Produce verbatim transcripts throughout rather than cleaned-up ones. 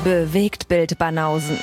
Bewegtbild Banausen.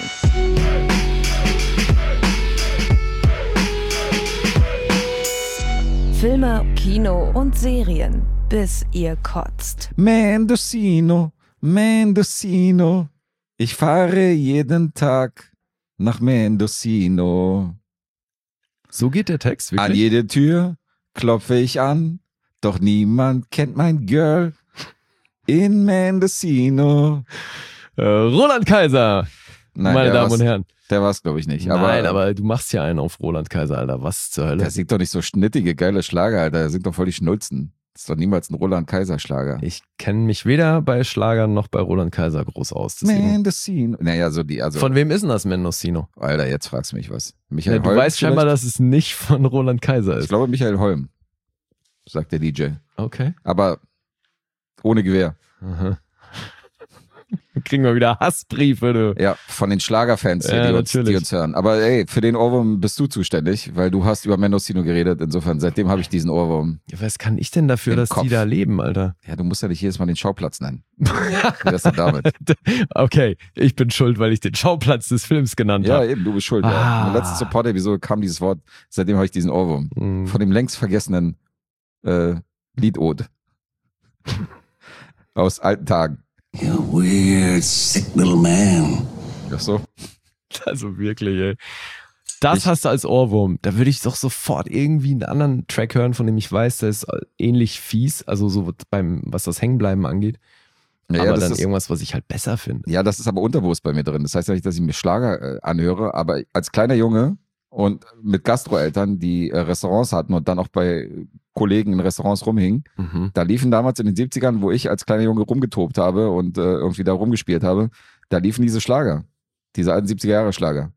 Filme, Kino und Serien, bis ihr kotzt. Mendocino, Mendocino, ich fahre jeden Tag nach Mendocino. So geht der Text, wirklich? An jede Tür klopfe ich an, doch niemand kennt mein Girl in Mendocino. Äh, Roland Kaiser, Nein, meine Damen war's, und Herren. Der war es, glaube ich, nicht. Nein, aber, aber du machst ja einen auf Roland Kaiser, Alter. Was zur Hölle? Der singt doch nicht so schnittige, geile Schlager, Alter. Der singt doch voll die Schnulzen. Das ist doch niemals ein Roland Kaiser Schlager. Ich kenne mich weder bei Schlagern noch bei Roland Kaiser groß aus. Deswegen. Mendocino. Naja, so die, also. Von wem ist denn das Mendocino? Alter, jetzt fragst du mich was. Michael Ja, du Holm weißt scheinbar, vielleicht? dass es nicht von Roland Kaiser ist. Ich glaube Michael Holm, sagt der D J. Okay. Aber ohne Gewehr. Aha. Kriegen wir wieder Hassbriefe, du. Ja, von den Schlagerfans, hier, Ja, die, uns, die uns hören. Aber ey, für den Ohrwurm bist du zuständig, weil du hast über Mendocino geredet. Insofern, seitdem habe ich diesen Ohrwurm. Ja, was kann ich denn dafür, Im dass Kopf. die da leben, Alter? Ja, du musst ja nicht jedes Mal den Schauplatz nennen. Wie ist denn damit? Okay, ich bin schuld, weil ich den Schauplatz des Films genannt Ja, habe. eben, du bist schuld. Ah. Ja. In der letzten Support-Episode kam dieses Wort, seitdem habe ich diesen Ohrwurm. Mhm. Von dem längst vergessenen äh, Liedode. Aus alten Tagen. You're a weird, sick little man. Ach so. Also wirklich, ey. Das Ich- hast du als Ohrwurm. Da würde ich doch sofort irgendwie einen anderen Track hören, von dem ich weiß, der ist ähnlich fies, also so beim, was das Hängenbleiben angeht. Ja, aber das dann ist, irgendwas, was ich halt besser finde. ja, das ist aber unterbewusst bei mir drin. Das heißt ja nicht, dass ich mir Schlager äh, anhöre, aber als kleiner Junge und mit Gastroeltern, die äh, Restaurants hatten und dann auch bei Kollegen in Restaurants rumhingen, Mhm. da liefen damals in den siebzigern, wo ich als kleiner Junge rumgetobt habe und äh, irgendwie da rumgespielt habe, da liefen diese Schlager. Diese alten siebziger-Jahre-Schlager.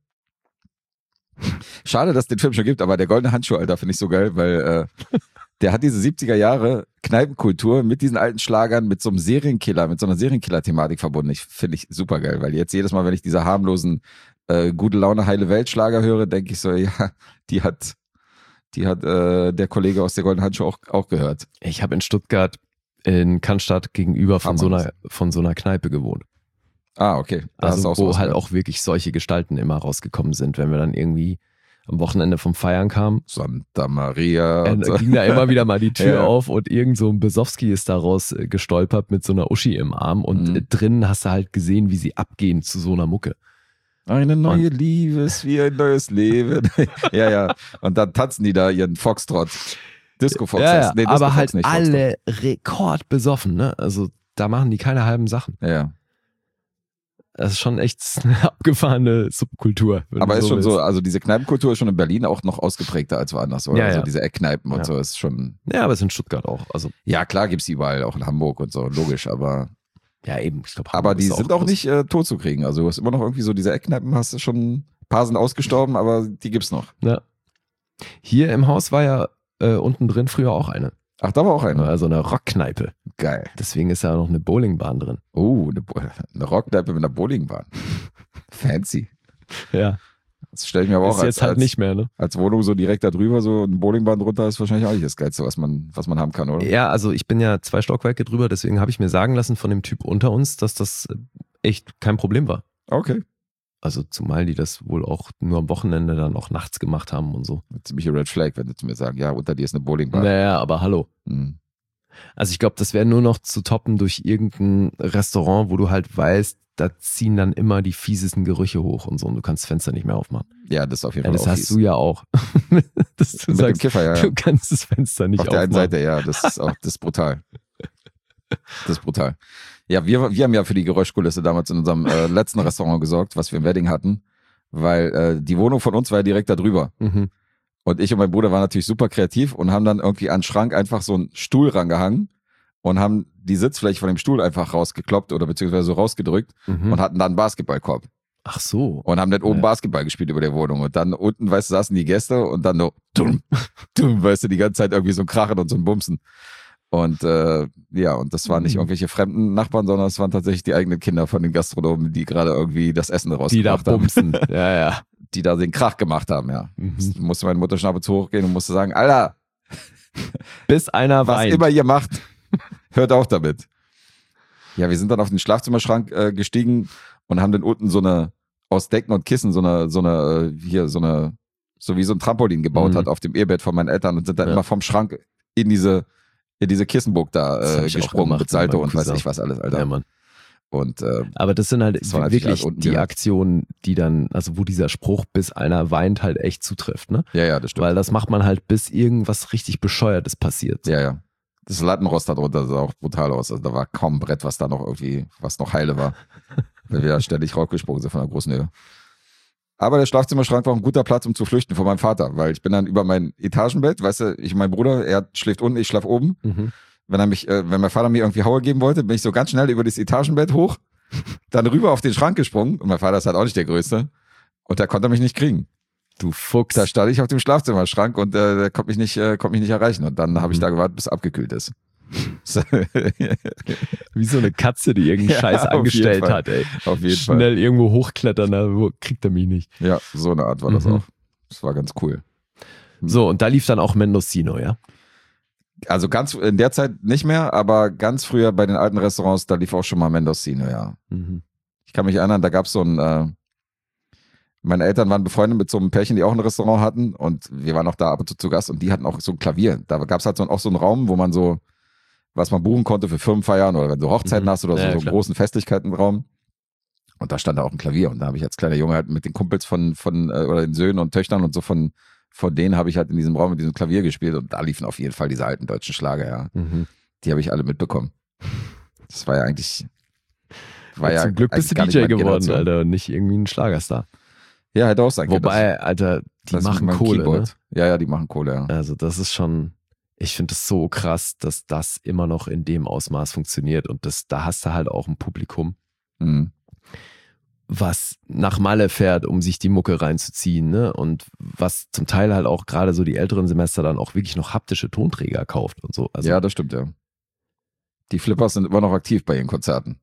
Schade, dass es den Film schon gibt, aber der Goldene Handschuh, Alter, finde ich so geil, weil äh, der hat diese siebziger-Jahre-Kneipenkultur mit diesen alten Schlagern, mit so einem Serienkiller, mit so einer Serienkiller-Thematik verbunden. Ich finde ich super geil, weil jetzt jedes Mal, wenn ich diese harmlosen äh, gute Laune, heile Welt-Schlager höre, denke ich so, ja, die hat, die hat äh, der Kollege aus der Goldenen Handschuh auch, auch gehört. Ich habe in Stuttgart in Cannstatt gegenüber von so, Hammer. einer, von so einer Kneipe gewohnt. Ah, okay. Da hast du Also auch wo sowas halt gehört. auch wirklich solche Gestalten immer rausgekommen sind, wenn wir dann irgendwie am Wochenende vom Feiern kamen. Santa Maria. Äh, Und so. ging da immer wieder mal die Tür Ja. auf und irgend so ein Besowski ist daraus äh, gestolpert mit so einer Uschi im Arm und Mhm. äh, drinnen hast du halt gesehen, wie sie abgehen zu so einer Mucke. Eine neue Liebe ist wie ein neues Leben. ja, ja. Und dann tanzen die da ihren Foxtrot. Disco-Fox. Ja, heißt- ja, nee, Disco aber Fox halt nicht, Foxtrot. alle rekordbesoffen, ne? Also da machen die keine halben Sachen. Ja, ja. Das ist schon echt eine abgefahrene Subkultur. wenn Aber du ist schon willst. so, also diese Kneipenkultur ist schon in Berlin auch noch ausgeprägter als woanders, oder? Ja, Also ja. diese Eckkneipen und Ja. so ist schon. Ja, aber es ist in Stuttgart auch. Also Ja, klar gibt's die überall, auch in Hamburg und so, logisch, aber. ja eben, ich glaube. Aber die sind auch nicht äh, tot zu kriegen. Also du hast immer noch irgendwie so diese Eckkneipen, hast du schon, ein paar sind ausgestorben, aber die gibt's noch. Ja. Hier im Haus war ja äh, unten drin früher auch eine. Ach, da war auch einer. Also eine Rockkneipe. Geil. Deswegen ist ja noch eine Bowlingbahn drin. Oh, eine, Bo- eine Rockkneipe mit einer Bowlingbahn. Fancy. Ja. Das stelle ich mir aber auch Ist als, jetzt halt als, nicht mehr, ne? als Wohnung so direkt da drüber, so eine Bowlingbahn drunter ist wahrscheinlich auch nicht das Geilste, was man, was man haben kann, oder? Ja, also ich bin ja zwei Stockwerke drüber, deswegen habe ich mir sagen lassen von dem Typ unter uns, dass das äh, echt kein Problem war. Okay. Also zumal die das wohl auch nur am Wochenende dann auch nachts gemacht haben und so. Eine ziemliche Red Flag, wenn du zu mir sagst, ja, unter dir ist eine Bowlingbahn. Naja, aber hallo. Hm. Also ich glaube, das wäre nur noch zu toppen durch irgendein Restaurant, wo du halt weißt, da ziehen dann immer die fiesesten Gerüche hoch und so und du kannst das Fenster nicht mehr aufmachen. Ja, das ist auf jeden Ja, Fall das auch hast fies. du ja auch. Dass du Mit dem sagst, Kiffer, ja. ja. du kannst das Fenster nicht Auf der aufmachen. einen Seite, ja, das ist auch, das ist brutal. Das ist brutal. Ja, wir, wir haben ja für die Geräuschkulisse damals in unserem äh, letzten Restaurant gesorgt, was wir im Wedding hatten, weil äh, die Wohnung von uns war ja direkt da drüber. Mhm. Und ich und mein Bruder waren natürlich super kreativ und haben dann irgendwie an den Schrank einfach so einen Stuhl rangehangen und haben die Sitzfläche von dem Stuhl einfach rausgekloppt oder beziehungsweise so rausgedrückt Mhm. und hatten dann einen Basketballkorb. Ach so. Und haben dann oben Ja. Basketball gespielt über der Wohnung. Und dann unten, weißt du, saßen die Gäste und dann so, dumm, dumm, weißt du, die ganze Zeit irgendwie so ein Krachen und so ein Bumsen. Und äh, ja, und das waren nicht Mhm. irgendwelche fremden Nachbarn, sondern es waren tatsächlich die eigenen Kinder von den Gastronomen, die gerade irgendwie das Essen Die da rausgebracht haben. bumsen. Ja, ja. Die da den Krach gemacht haben, ja. Mhm. Da musste meine Mutter Schnabel zu hoch gehen und musste sagen, Alter, Bis einer was weint. immer ihr macht, hört auf damit. Ja, wir sind dann auf den Schlafzimmerschrank äh, gestiegen und haben dann unten so eine, aus Decken und Kissen, so eine, so eine, hier, so eine, so wie so ein Trampolin gebaut Mhm. hat auf dem Ehebett von meinen Eltern und sind dann Ja. immer vom Schrank in diese, in diese Kissenburg Das da hab äh, ich auch gesprungen gemacht mit Salto mit meinem und weiß Cousin. ich was alles, Alter. Ja, Mann. Und äh, Aber das sind halt Das war natürlich wirklich alles unten die gehört. Aktionen, die dann, also wo dieser Spruch, bis einer weint, halt echt zutrifft, ne? ja, ja, das stimmt. Weil das macht man halt, bis irgendwas richtig Bescheuertes passiert. Ja, ja. Das Lattenrost da drunter sah auch brutal aus. Also da war kaum ein Brett, was da noch irgendwie, was noch heile war. Weil wir da ständig raufgesprungen sind von der großen Höhe. Aber der Schlafzimmerschrank war ein guter Platz, um zu flüchten vor meinem Vater, weil ich bin dann über mein Etagenbett, weißt du, ich und mein Bruder, er schläft unten, ich schlaf oben. Mhm. Wenn er mich, äh, wenn mein Vater mir irgendwie Haue geben wollte, bin ich so ganz schnell über das Etagenbett hoch, dann rüber auf den Schrank gesprungen und mein Vater ist halt auch nicht der Größte und da konnte er mich nicht kriegen. Du Fuchs. Da stand ich auf dem Schlafzimmerschrank und äh, der konnte mich nicht, äh, konnte mich nicht erreichen und dann habe ich Mhm. da gewartet, bis es abgekühlt ist. Wie so eine Katze, die irgendeinen Ja, Scheiß auf jeden angestellt Fall. hat, ey. Auf jeden Fall. Schnell irgendwo hochklettern, da wo- kriegt er mich nicht. Ja, so eine Art war das Mhm. auch. Das war ganz cool. So, und da lief dann auch Mendocino, ja? Also ganz in der Zeit nicht mehr, aber ganz früher bei den alten Restaurants, da lief auch schon mal Mendocino, ja. Mhm. Ich kann mich erinnern, da gab es so ein, äh, meine Eltern waren befreundet mit so einem Pärchen, die auch ein Restaurant hatten und wir waren auch da ab und zu zu Gast und die hatten auch so ein Klavier. Da gab es halt so, auch so einen Raum, wo man so, was man buchen konnte für Firmenfeiern oder wenn du Hochzeiten Mhm. hast oder so, Ja, so einen klar. großen Festlichkeitenraum. Und da stand da auch ein Klavier und da habe ich als kleiner Junge halt mit den Kumpels von, von äh, oder den Söhnen und Töchtern und so von, von denen habe ich halt in diesem Raum mit diesem Klavier gespielt und da liefen auf jeden Fall diese alten deutschen Schlager, ja. Mhm. Die habe ich alle mitbekommen. Das war ja eigentlich, war Ja, ja zum Glück bist du eigentlich D gar J nicht meine geworden, Generation. Alter, und nicht irgendwie ein Schlagerstar. Ja, hätte auch sein können. Wobei, Alter, die Das- das machen mit meinem Kohle, ne? Keyboard. Ja, ja, die machen Kohle, ja. Also das ist schon, ich finde es so krass, dass das immer noch in dem Ausmaß funktioniert und das, da hast du halt auch ein Publikum, Mhm. was nach Malle fährt, um sich die Mucke reinzuziehen, ne? Und was zum Teil halt auch gerade so die älteren Semester dann auch wirklich noch haptische Tonträger kauft und so. Also Ja, das stimmt, ja. Die Flippers sind immer noch aktiv bei ihren Konzerten.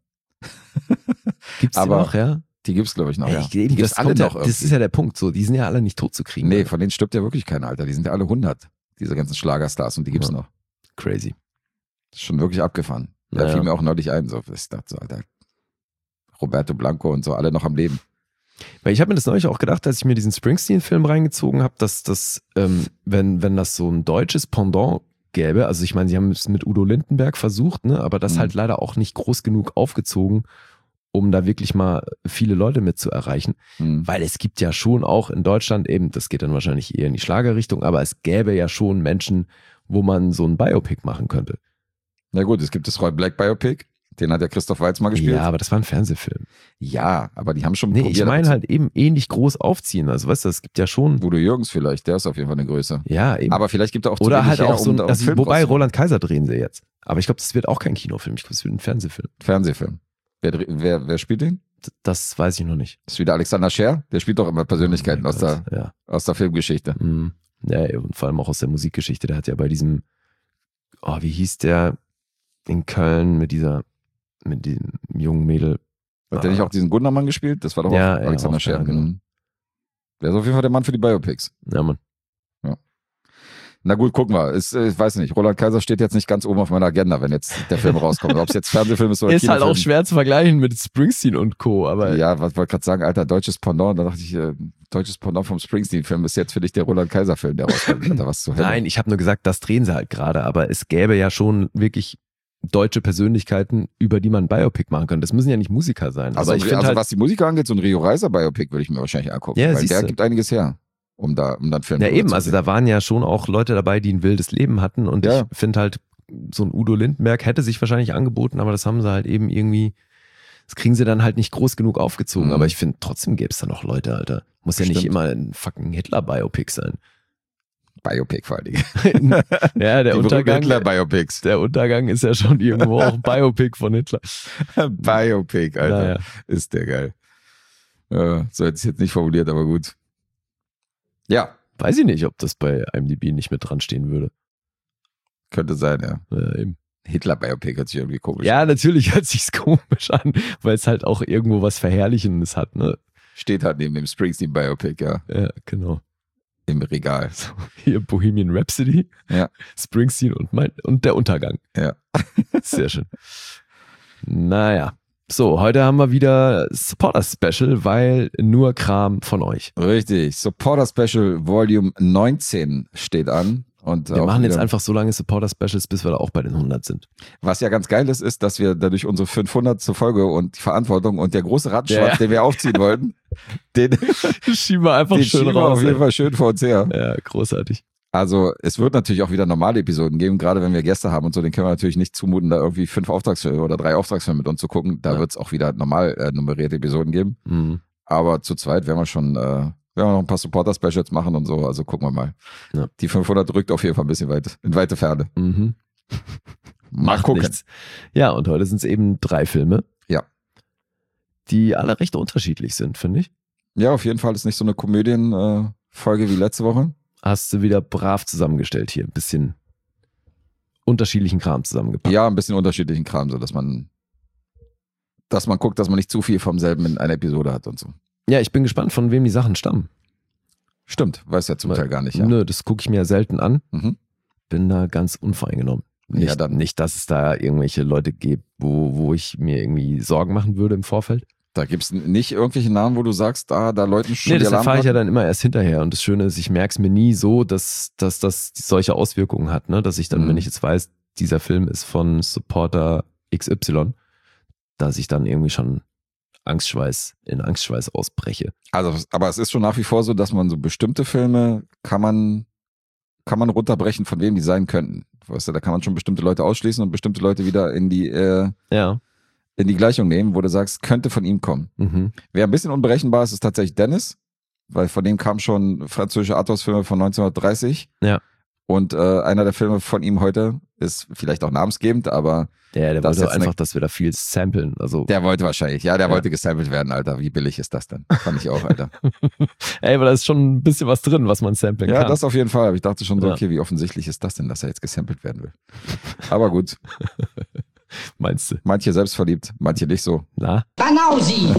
gibt's die aber noch, ja? Die gibt's, glaube ich, noch, Ey, ja. ich- Die eben, gibt's das, alle kommt ja, noch das ist irgendwie. ja der Punkt, so, die sind ja alle nicht tot zu kriegen. Nee, ne? von denen stirbt ja wirklich keiner, Alter. Die sind ja alle hundert, diese ganzen Schlagerstars und die gibt's Ja. noch. Crazy. Das ist schon wirklich abgefahren. Da Naja. fiel mir auch neulich ein, so, ich dachte so, Alter, Roberto Blanco und so, alle noch am Leben. Weil ich habe mir das neulich auch gedacht, als ich mir diesen Springsteen-Film reingezogen habe, dass das, ähm, wenn, wenn das so ein deutsches Pendant gäbe, also ich meine, sie haben es mit Udo Lindenberg versucht, ne, aber das Mhm. halt leider auch nicht groß genug aufgezogen, um da wirklich mal viele Leute mit zu erreichen. Hm. Weil es gibt ja schon auch in Deutschland eben, das geht dann wahrscheinlich eher in die Schlagerrichtung, aber es gäbe ja schon Menschen, wo man so ein Biopic machen könnte. Na gut, es gibt das Roy Black Biopic, den hat ja Christoph Waltz mal gespielt. Ja, aber das war ein Fernsehfilm. Ja, aber die haben schon Nee, ich probiert, meine aber halt eben ähnlich groß aufziehen. Also weißt du, es gibt ja schon, Udo Jürgens vielleicht, der ist auf jeden Fall eine Größe. ja eben. Aber vielleicht gibt er auch zu Oder wenig halt her, auch so um ein, da- um also, Film wobei rauszumachen. Roland Kaiser drehen sie jetzt. Aber ich glaube, das wird auch kein Kinofilm. Ich glaube, es wird ein Fernsehfilm. Fernsehfilm. Wer, dre- wer, wer spielt den? D- Das weiß ich noch nicht. Das ist wieder Alexander Scher. Der spielt doch immer Persönlichkeiten Oh aus, mein der, Gott, Ja. aus der Filmgeschichte. Mhm. Ja, und vor allem auch aus der Musikgeschichte. Der hat ja bei diesem, oh, wie hieß der in Köln mit dieser, mit diesem jungen Mädel. Hat der nicht auch diesen Gundermann gespielt? Das war doch Ja, auch ja, Alexander auch, Scher. ja, genau. Mhm. Der ist auf jeden Fall der Mann für die Biopics. Ja, Mann. Na gut, gucken wir. Ist, äh, ich weiß nicht, Roland Kaiser steht jetzt nicht ganz oben auf meiner Agenda, wenn jetzt der Film rauskommt. Ob es jetzt Fernsehfilm ist oder Ist halt Kinofilm. auch schwer zu vergleichen mit Springsteen und Co., aber Ja, was wollte gerade sagen, alter, deutsches Pendant. Da dachte ich, äh, deutsches Pendant vom Springsteen-Film ist jetzt für dich der Roland Kaiser-Film, der rauskommt. Alter, was zu Hölle. nein, ich habe nur gesagt, das drehen sie halt gerade, aber es gäbe ja schon wirklich deutsche Persönlichkeiten, über die man ein Biopic machen könnte. Das müssen ja nicht Musiker sein. Also, aber ich finde also halt, was die Musiker angeht, so ein Rio Reiser Biopic würde ich mir wahrscheinlich angucken. Ja, weil siehst der du. gibt einiges her, um da, um dann Film ja drüber eben, zu also drehen. da waren ja schon auch Leute dabei, die ein wildes Leben hatten und Ja. ich finde halt, so ein Udo Lindenberg hätte sich wahrscheinlich angeboten, aber das haben sie halt eben irgendwie, das kriegen sie dann halt nicht groß genug aufgezogen, Mhm. aber ich finde, trotzdem gäbe es da noch Leute, Alter. Muss ja nicht Stimmt. immer ein fucking Hitler-Biopic sein. Biopic vor allen Dingen. Ja, der Die berühmten Untergang, Hitler-Biopics. der Untergang ist ja schon irgendwo auch ein Biopic von Hitler. Biopic, Alter. Naja. Ist der geil. Ja, so hätte ich es jetzt nicht formuliert, aber gut. Ja, Weiß ich nicht, ob das bei I M D B nicht mit dran stehen würde. könnte sein, ja. Ja, eben. Hitler-Biopic hört sich irgendwie komisch an. Ja, natürlich hört sich's komisch an, weil es halt auch irgendwo was Verherrlichendes hat, ne? Steht halt neben dem Springsteen-Biopic, ja, Ja, genau. im Regal. Hier Bohemian Rhapsody, Ja. Springsteen und, mein, und der Untergang. Ja. Sehr schön. Naja. So, heute haben wir wieder Supporter-Special, weil nur Kram von euch. Richtig. Supporter Special Volume neunzehn steht an. Und Wir auch machen jetzt wieder- einfach so lange Supporter-Specials, bis wir da auch bei den hundert sind. Was ja ganz geil ist, ist, dass wir dadurch unsere fünfhundertste Folge und die Verantwortung und der große Rattenschwanz, Ja, ja. den wir aufziehen wollten, den, Schieben wir einfach den schön schieben wir raus. auf jeden ey. Fall schön vor uns her. Ja, großartig. Also es wird natürlich auch wieder normale Episoden geben, gerade wenn wir Gäste haben und so, den können wir natürlich nicht zumuten, da irgendwie fünf Auftragsfilme oder drei Auftragsfilme mit uns zu gucken. Da Ja. wird es auch wieder normal äh, nummerierte Episoden geben. Mhm. Aber zu zweit werden wir schon, äh, werden wir noch ein paar Supporter-Specials machen und so, also gucken wir mal. Ja. Die fünfhundert rückt auf jeden Fall ein bisschen weit, in weite Ferne. Mhm. Mal Macht gucken. nichts. Ja, und heute sind es eben drei Filme. Ja. Die alle recht unterschiedlich sind, finde ich. Ja, auf jeden Fall ist nicht so eine Komödienfolge äh, Folge wie letzte Woche. Hast du wieder brav zusammengestellt hier. Ein bisschen unterschiedlichen Kram zusammengepackt. Ja, ein bisschen unterschiedlichen Kram, so dass man, dass man guckt, dass man nicht zu viel vom selben in einer Episode hat und so. Ja, ich bin gespannt, von wem die Sachen stammen. Stimmt, weiß ja zum Weil- Teil gar nicht, ja. Nö, das gucke ich mir ja selten an. Mhm. Bin da ganz unvoreingenommen. Nicht, Ja, dann- nicht, dass es da irgendwelche Leute gibt, wo, wo ich mir irgendwie Sorgen machen würde im Vorfeld. Da gibt's nicht irgendwelche Namen, wo du sagst, ah, da läuten schon Nee, die das erfahre ich ja Alarmglocken? dann immer erst hinterher. Und das Schöne ist, ich merke es mir nie so, dass, dass das solche Auswirkungen hat. Ne? Dass ich dann, Mhm. wenn ich jetzt weiß, dieser Film ist von Supporter X Y, dass ich dann irgendwie schon Angstschweiß in Angstschweiß ausbreche. Also, aber es ist schon nach wie vor so, dass man so bestimmte Filme kann man, kann man runterbrechen, von wem die sein könnten. Weißt du, da kann man schon bestimmte Leute ausschließen und bestimmte Leute wieder in die, äh, Ja. in die Gleichung nehmen, wo du sagst, könnte von ihm kommen. Mhm. Wer ein bisschen unberechenbar ist, ist tatsächlich Dennis, weil von dem kamen schon französische Arthouse-Filme von neunzehnhundertdreißig. Ja. Und äh, einer der Filme von ihm heute ist vielleicht auch namensgebend, aber Der, der Das ist wollte jetzt einfach, ne- dass wir da viel samplen. Also, der wollte wahrscheinlich, ja, der Ja. wollte gesampelt werden, Alter. Wie billig ist das denn? Fand ich auch, Alter. ey, aber da ist schon ein bisschen was drin, was man samplen Ja, kann. das auf jeden Fall. Aber ich dachte schon so, Ja. okay, wie offensichtlich ist das denn, dass er jetzt gesampelt werden will? Aber gut, Meinst du? manche selbstverliebt, manche nicht so. Na, Banausi!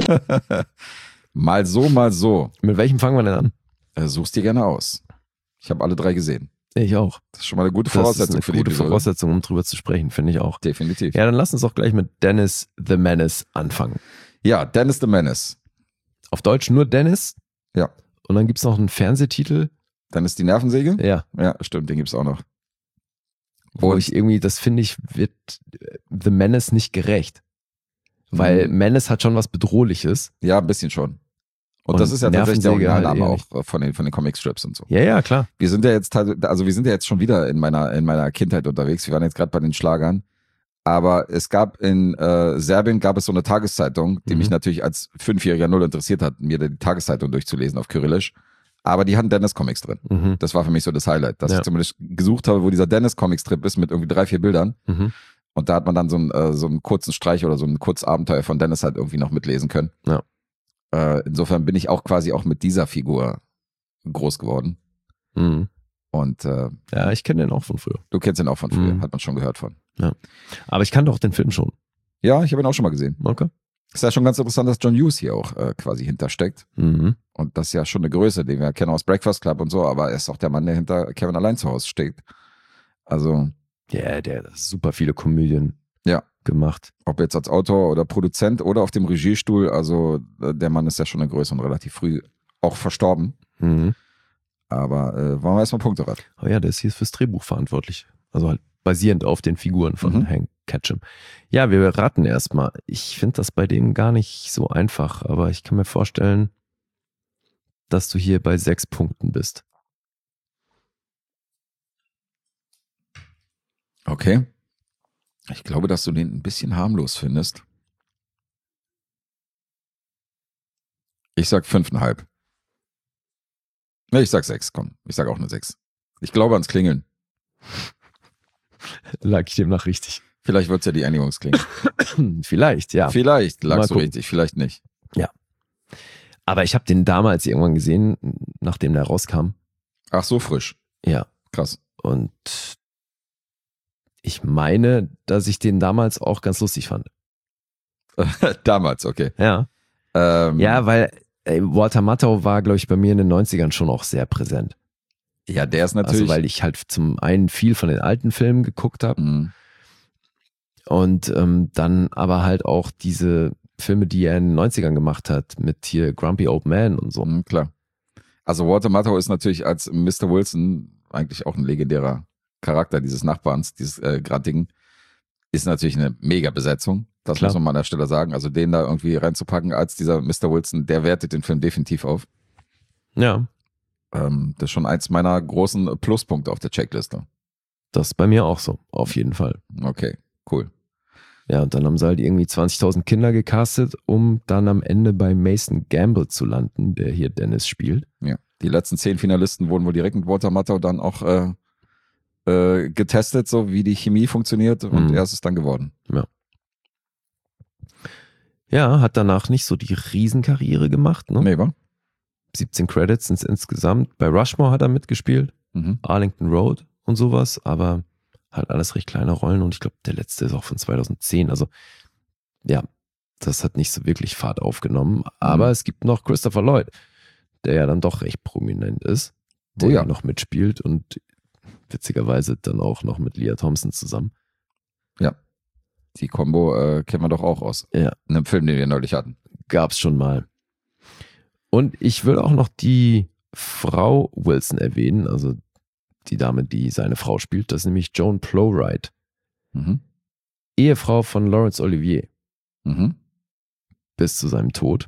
Mal so, mal so. mit welchem fangen wir denn an? Äh, such's dir gerne aus. Ich habe alle drei gesehen. Ich auch. Das ist schon mal eine gute Das Voraussetzung ist für eine die gute Episode. Voraussetzung, um drüber zu sprechen, finde ich auch. Definitiv. Ja, dann lass uns doch gleich mit Dennis the Menace anfangen. Ja, Dennis the Menace. Auf Deutsch nur Dennis. Ja. Und dann gibt es noch einen Fernsehtitel. Dennis die Nervensäge? Ja. Ja, stimmt, den gibt's auch noch. Wo Und- ich irgendwie, das finde ich, wird äh, The Menace nicht gerecht. Weil Mhm. Menace hat schon was Bedrohliches. Ja, ein bisschen schon. Und, Und das ist ja tatsächlich der Nervensäge halt Originalname eher auch äh, von den, von den Comicstrips und so. Ja, ja, klar. Wir sind ja jetzt, tats- also wir sind ja jetzt schon wieder in meiner, in meiner Kindheit unterwegs. Wir waren jetzt gerade bei den Schlagern. Aber es gab in äh, Serbien gab es so eine Tageszeitung, die Mhm. mich natürlich als Fünfjähriger null interessiert hat, mir die Tageszeitung durchzulesen auf Kyrillisch. Aber die hatten Dennis-Comics drin. Mhm. Das war für mich so das Highlight, dass Ja. ich zumindest gesucht habe, wo dieser Dennis-Comic-Strip ist mit irgendwie drei, vier Bildern. Mhm. Und da hat man dann so einen, äh, so einen kurzen Streich oder so ein Kurzabenteuer von Dennis halt irgendwie noch mitlesen können. Ja. Äh, insofern bin ich auch quasi auch mit dieser Figur groß geworden. Mhm. Und äh, Ja, ich kenne den auch von früher. du kennst ihn auch von früher, Mhm. hat man schon gehört von. Aber ich kannte auch den Film schon. Ja, ich habe ihn auch schon mal gesehen. Okay. Ist ja schon ganz interessant, dass John Hughes hier auch äh, quasi hintersteckt. Mhm. Und das ist ja schon eine Größe, den wir kennen aus Breakfast Club und so, aber er ist auch der Mann, der hinter Kevin allein zu Hause steht. Also, Ja, der hat super viele Komödien Ja. gemacht. ob jetzt als Autor oder Produzent oder auf dem Regiestuhl, also äh, der Mann ist ja schon eine Größe und relativ früh auch verstorben. Mhm. Aber äh, wollen wir erstmal Punkterad. Oh ja, der ist hier fürs Drehbuch verantwortlich. Also halt basierend auf den Figuren von Mhm. Hank Ketchum. Ja, wir raten erstmal. Ich finde das bei dem gar nicht so einfach, aber ich kann mir vorstellen, dass du hier bei sechs Punkten bist. Okay. Ich glaube, dass du den ein bisschen harmlos findest. Ich sag fünfeinhalb. Ne, ich sag sechs, komm. Ich sag auch eine sechs. Ich glaube ans Klingeln. Lag ich demnach richtig? Vielleicht wird's ja die Einigungsklingel. Vielleicht, ja. Vielleicht Mal lagst du gucken. richtig, vielleicht nicht. Aber ich habe den damals irgendwann gesehen, nachdem der rauskam. Ach, so frisch. Ja. Krass. Und ich meine, dass ich den damals auch ganz lustig fand. Damals, okay. Ja. Ähm, Ja, weil ey, Walter Matthau war, glaube ich, bei mir in den neunzigern schon auch sehr präsent. ja, der ist natürlich. Also weil ich halt zum einen viel von den alten Filmen geguckt habe Mhm. und ähm, dann aber halt auch diese Filme, die er in den neunzigern gemacht hat, mit hier Grumpy Old Man und so. Mhm, klar. Also Walter Matthau ist natürlich als Mister Wilson eigentlich auch ein legendärer Charakter dieses Nachbarns, dieses äh, Grantigen. Ist natürlich eine Mega-Besetzung. Das Klar. muss man mal an der Stelle sagen. Also den da irgendwie reinzupacken als dieser Mister Wilson, der wertet den Film definitiv auf. Ja, Ähm, das ist schon eins meiner großen Pluspunkte auf der Checkliste. das ist bei mir auch so, auf jeden Fall. Okay, cool. Ja, und dann haben sie halt irgendwie zwanzigtausend Kinder gecastet, um dann am Ende bei Mason Gamble zu landen, der hier Dennis spielt. Ja. Die letzten zehn Finalisten wurden wohl direkt mit Walter Matthau dann auch äh, äh, getestet, so wie die Chemie funktioniert, und Mhm. er ist es dann geworden. Ja, hat danach nicht so die Riesenkarriere gemacht, ne? Nee, wa? siebzehn Credits sind es insgesamt. Bei Rushmore hat er mitgespielt, Mhm. Arlington Road und sowas, aber halt alles recht kleine Rollen und ich glaube, der letzte ist auch von zweitausendzehn. Also ja, das hat nicht so wirklich Fahrt aufgenommen. Aber Mhm. es gibt noch Christopher Lloyd, der ja dann doch recht prominent ist, der Oh ja. noch mitspielt und witzigerweise dann auch noch mit Leah Thompson zusammen. Die Kombo äh, kennen wir doch auch aus Ja. einem Film, den wir neulich hatten. Gab's schon mal. Und ich will auch noch die Frau Wilson erwähnen, also die Dame, die seine Frau spielt, das ist nämlich Joan Plowright, Mhm. Ehefrau von Laurence Olivier Mhm. bis zu seinem Tod.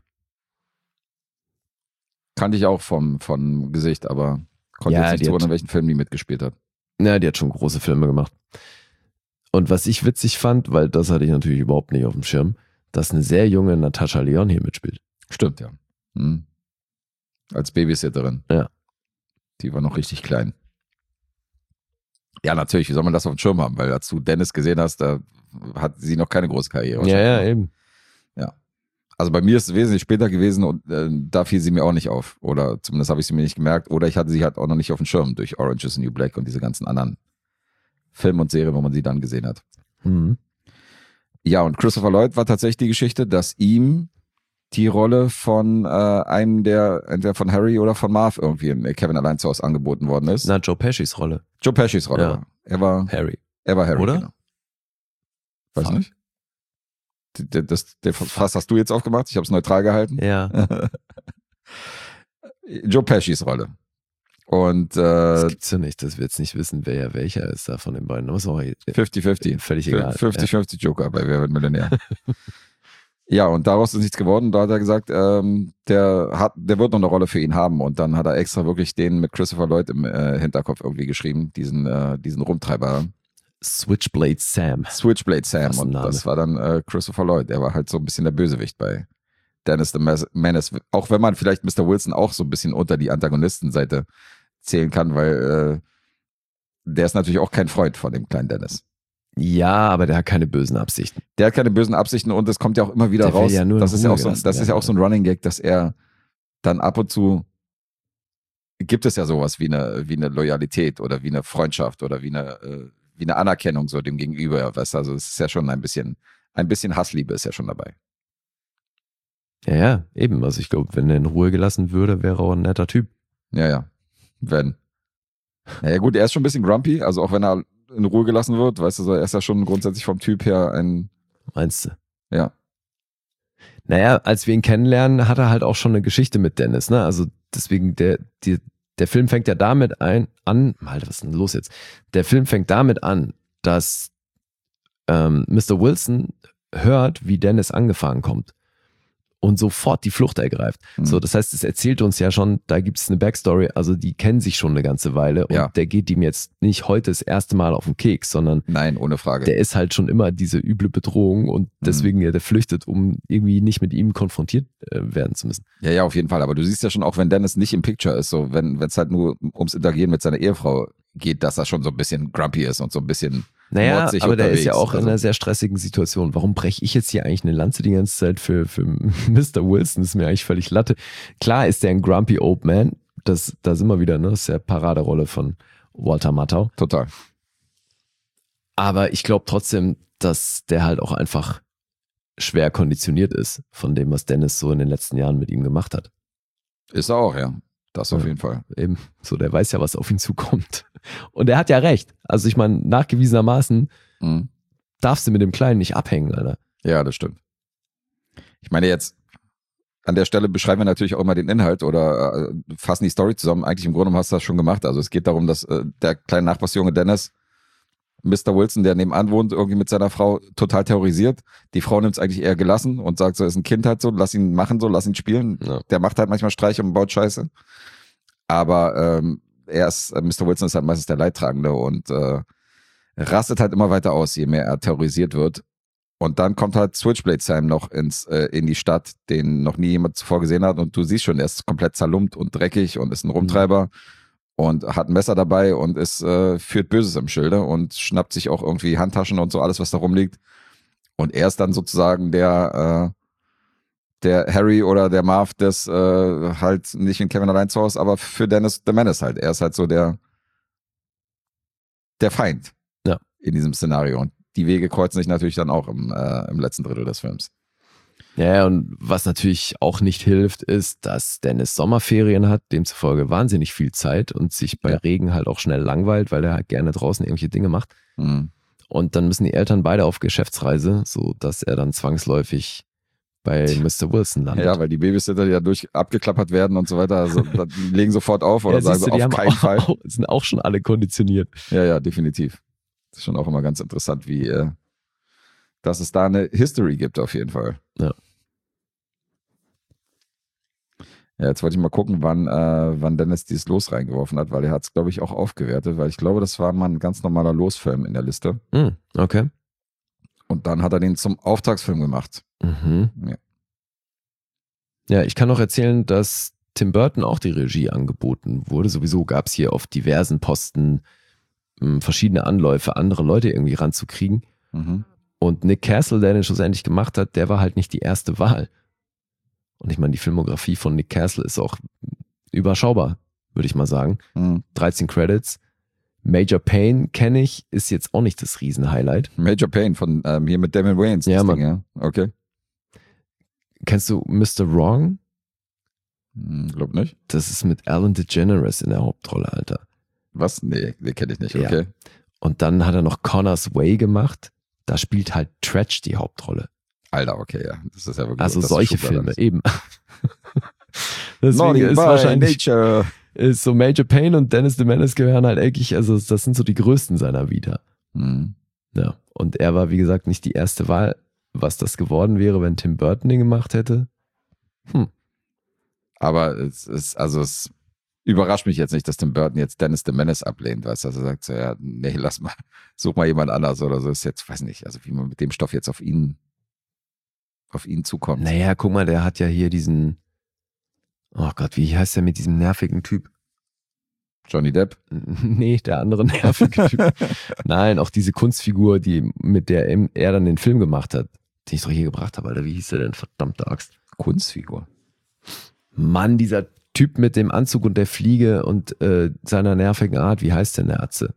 Kannte ich auch vom, vom Gesicht, aber konnte Ja, jetzt nicht die zuordnen, hat- welchen Film die mitgespielt hat. Ja, die hat schon große Filme gemacht. Und was ich witzig fand, weil das hatte ich natürlich überhaupt nicht auf dem Schirm, dass eine sehr junge Natascha Lyonne hier mitspielt. Stimmt, ja. Mhm. Als Babysitterin. Ja. Die war noch richtig klein. Ja, natürlich, wie soll man das auf dem Schirm haben? Weil als du Dennis gesehen hast, da hat sie noch keine große Karriere. Ja, ja, wahrscheinlich. eben. Also bei mir ist es wesentlich später gewesen und äh, da fiel sie mir auch nicht auf. Oder zumindest habe ich sie mir nicht gemerkt. Oder ich hatte sie halt auch noch nicht auf dem Schirm durch Orange is the New Black und diese ganzen anderen Filme und Serien, wo man sie dann gesehen hat. Mhm. Ja, und Christopher Lloyd war tatsächlich die Geschichte, dass ihm die Rolle von äh, einem der, entweder von Harry oder von Marv irgendwie in Kevin allein zu Hause angeboten worden ist. Na, Joe Pescis Rolle. Joe Pescis Rolle. Ja. war. Er war, Harry. er war Harry. Oder? Genau. Weiß Fuck. nicht. Das, das, der Fass hast du jetzt aufgemacht. Ich habe es neutral gehalten. Ja. Joe Pescis Rolle. Und Das äh, gibt's ja nicht, dass wir jetzt nicht wissen, wer ja welcher ist da von den beiden. Aber ist auch fünfzig fünfzig. völlig egal. fünfzig fünfzig Joker bei Wer wird Millionär. Ja, und daraus ist nichts geworden. Da hat er gesagt, ähm, der hat, der wird noch eine Rolle für ihn haben. Und dann hat er extra wirklich den mit Christopher Lloyd im äh, Hinterkopf irgendwie geschrieben, diesen, äh, diesen Rumtreiber. Switchblade Sam. Switchblade Sam. Was ein Und Name. das war dann äh, Christopher Lloyd. Er war halt so ein bisschen der Bösewicht bei Dennis the Mas- Menace. Auch wenn man vielleicht Mister Wilson auch so ein bisschen unter die Antagonistenseite zählen kann, weil äh, der ist natürlich auch kein Freund von dem kleinen Dennis. Ja, aber der hat keine bösen Absichten. Der hat keine bösen Absichten und es kommt ja auch immer wieder Der will raus. ja nur in das ist ja Ruhe auch so, gelassen das ist ja werden, auch so ein Running Gag, dass er dann ab und zu gibt es ja sowas wie eine, wie eine Loyalität oder wie eine Freundschaft oder wie eine, äh, wie eine Anerkennung so dem Gegenüber. Weißt du? Also es ist ja schon ein bisschen, ein bisschen Hassliebe ist ja schon dabei. Ja, ja, eben. Also ich glaube, wenn er in Ruhe gelassen würde, wäre er auch ein netter Typ. Ja, ja. Wenn. Naja gut, er ist schon ein bisschen grumpy, also auch wenn er in Ruhe gelassen wird, weißt du, so, er ist ja schon grundsätzlich vom Typ her ein, Meinst du? ja. Naja, als wir ihn kennenlernen, hat er halt auch schon eine Geschichte mit Dennis, ne? Also deswegen, der, die, der Film fängt ja damit ein, an, Alter, was ist denn los jetzt? Der Film fängt damit an, dass ähm, Mister Wilson hört, wie Dennis angefahren kommt und sofort die Flucht ergreift. Mhm. So, das heißt, es erzählt uns ja schon, da gibt es eine Backstory, also die kennen sich schon eine ganze Weile und Ja. der geht ihm jetzt nicht heute das erste Mal auf den Keks, sondern Nein, ohne Frage. der ist halt schon immer diese üble Bedrohung und deswegen ja, der flüchtet, um irgendwie nicht mit ihm konfrontiert äh, werden zu müssen. Ja, ja, auf jeden Fall. Aber du siehst ja schon auch, wenn Dennis nicht im Picture ist, so wenn es halt nur ums Interagieren mit seiner Ehefrau geht, dass er schon so ein bisschen grumpy ist und so ein bisschen Naja, motzig aber der ist unterwegs. ja auch in Also, einer sehr stressigen Situation. Warum breche ich jetzt hier eigentlich eine Lanze die ganze Zeit für, für Mister Wilson? Das ist mir eigentlich völlig Latte. Klar ist der ein grumpy old man. Das, da sind wir wieder, ne? Das ist ja Paraderolle von Walter Matthau. total. Aber ich glaube trotzdem, dass der halt auch einfach schwer konditioniert ist von dem, was Dennis so in den letzten Jahren mit ihm gemacht hat. Ist er auch, ja. Das auf Ja. jeden Fall. Eben, so der weiß ja, was auf ihn zukommt. Und er hat ja recht. Also ich meine, nachgewiesenermaßen Mhm. darfst du mit dem Kleinen nicht abhängen, Alter. Ja, das stimmt. Ich meine jetzt, an der Stelle beschreiben wir natürlich auch immer den Inhalt oder äh, fassen die Story zusammen. Eigentlich im Grunde genommen hast du das schon gemacht. Also es geht darum, dass äh, der kleine Nachbarsjunge Dennis Mister Wilson, der nebenan wohnt, irgendwie mit seiner Frau total terrorisiert. Die Frau nimmt es eigentlich eher gelassen und sagt so, ist ein Kind halt so, lass ihn machen so, lass ihn spielen. Ja. Der macht halt manchmal Streiche und baut Scheiße. Aber ähm, er ist, äh, Mister Wilson ist halt meistens der Leidtragende und äh, rastet halt immer weiter aus, je mehr er terrorisiert wird. Und dann kommt halt Switchblade Sam noch ins, äh, in die Stadt, den noch nie jemand zuvor gesehen hat. Und du siehst schon, er ist komplett zerlumpt und dreckig und ist ein Rumtreiber und hat ein Messer dabei und ist, äh, führt Böses im Schilde und schnappt sich auch irgendwie Handtaschen und so alles, was da rumliegt. Und er ist dann sozusagen der, äh, der Harry oder der Marv des äh, halt nicht in Kevin allein zu Hause, aber für Dennis the Menace halt. Er ist halt so der, der Feind ja. in diesem Szenario. Und die Wege kreuzen sich natürlich dann auch im, äh, im letzten Drittel des Films. Ja, und was natürlich auch nicht hilft, ist, dass Dennis Sommerferien hat, demzufolge wahnsinnig viel Zeit und sich bei Ja. Regen halt auch schnell langweilt, weil er halt gerne draußen irgendwelche Dinge macht. Mhm. Und dann müssen die Eltern beide auf Geschäftsreise, sodass er dann zwangsläufig bei Mister Wilson landet. Ja, weil die Babysitter, die ja durch abgeklappert werden und so weiter, also, die legen sofort auf oder Ja, sagen siehst so, du, die auf haben keinen auch, Fall. Auch, sind auch schon alle konditioniert. Ja, ja, definitiv. Das ist schon auch immer ganz interessant, wie, äh, dass es da eine History gibt auf jeden Fall. Ja. Ja, jetzt wollte ich mal gucken, wann, äh, wann Dennis dieses Los reingeworfen hat, weil er hat es, glaube ich, auch aufgewertet, weil ich glaube, das war mal ein ganz normaler Losfilm in der Liste. Hm, okay. Und dann hat er den zum Auftragsfilm gemacht. Mhm. Ja. Ja, ich kann noch erzählen, dass Tim Burton auch die Regie angeboten wurde. Sowieso gab es hier auf diversen Posten mh, verschiedene Anläufe, andere Leute irgendwie ranzukriegen. Mhm. Und Nick Castle, der den schlussendlich gemacht hat, der war halt nicht die erste Wahl. Und ich meine, die Filmografie von Nick Castle ist auch überschaubar, würde ich mal sagen. Mhm. dreizehn Credits. Major Payne kenne ich, ist jetzt auch nicht das Riesenhighlight. Major Payne von ähm, hier mit Damon Wayans. Ja, das Mann. Ding, ja. Okay. Kennst du Mister Wrong? Hm, glaub nicht. Das ist mit Ellen DeGeneres in der Hauptrolle, Alter. Was? Nee, den kenne ich nicht. Ja. Okay. Und dann hat er noch Connor's Way gemacht. Da spielt halt Tretch die Hauptrolle. Alter, okay, ja. Das ist ja wirklich Also das ist solche Schublade. Filme, eben. Deswegen Naughty ist by wahrscheinlich Nature. ist so Major Payne und Dennis the Menace gehören halt eigentlich, also das sind so die größten seiner Vita. Hm. Ja. Und er war, wie gesagt, nicht die erste Wahl. Was das geworden wäre, wenn Tim Burton den gemacht hätte. Hm. Aber es ist, also es überrascht mich jetzt nicht, dass Tim Burton jetzt Dennis the Menace ablehnt, weißt du, also er sagt so, ja, nee, lass mal, such mal jemand anders oder so, ist jetzt, weiß nicht, also wie man mit dem Stoff jetzt auf ihn, auf ihn zukommt. Naja, guck mal, der hat ja hier diesen, oh Gott, wie heißt der mit diesem nervigen Typ? Johnny Depp? Nee, der andere nervige Typ. Nein, auch diese Kunstfigur, die, mit der er dann den Film gemacht hat, den ich doch hier gebracht habe, Alter, wie hieß der denn, verdammte Axt? Kunstfigur. Mann, dieser Typ mit dem Anzug und der Fliege und äh, seiner nervigen Art, wie heißt denn der Atze?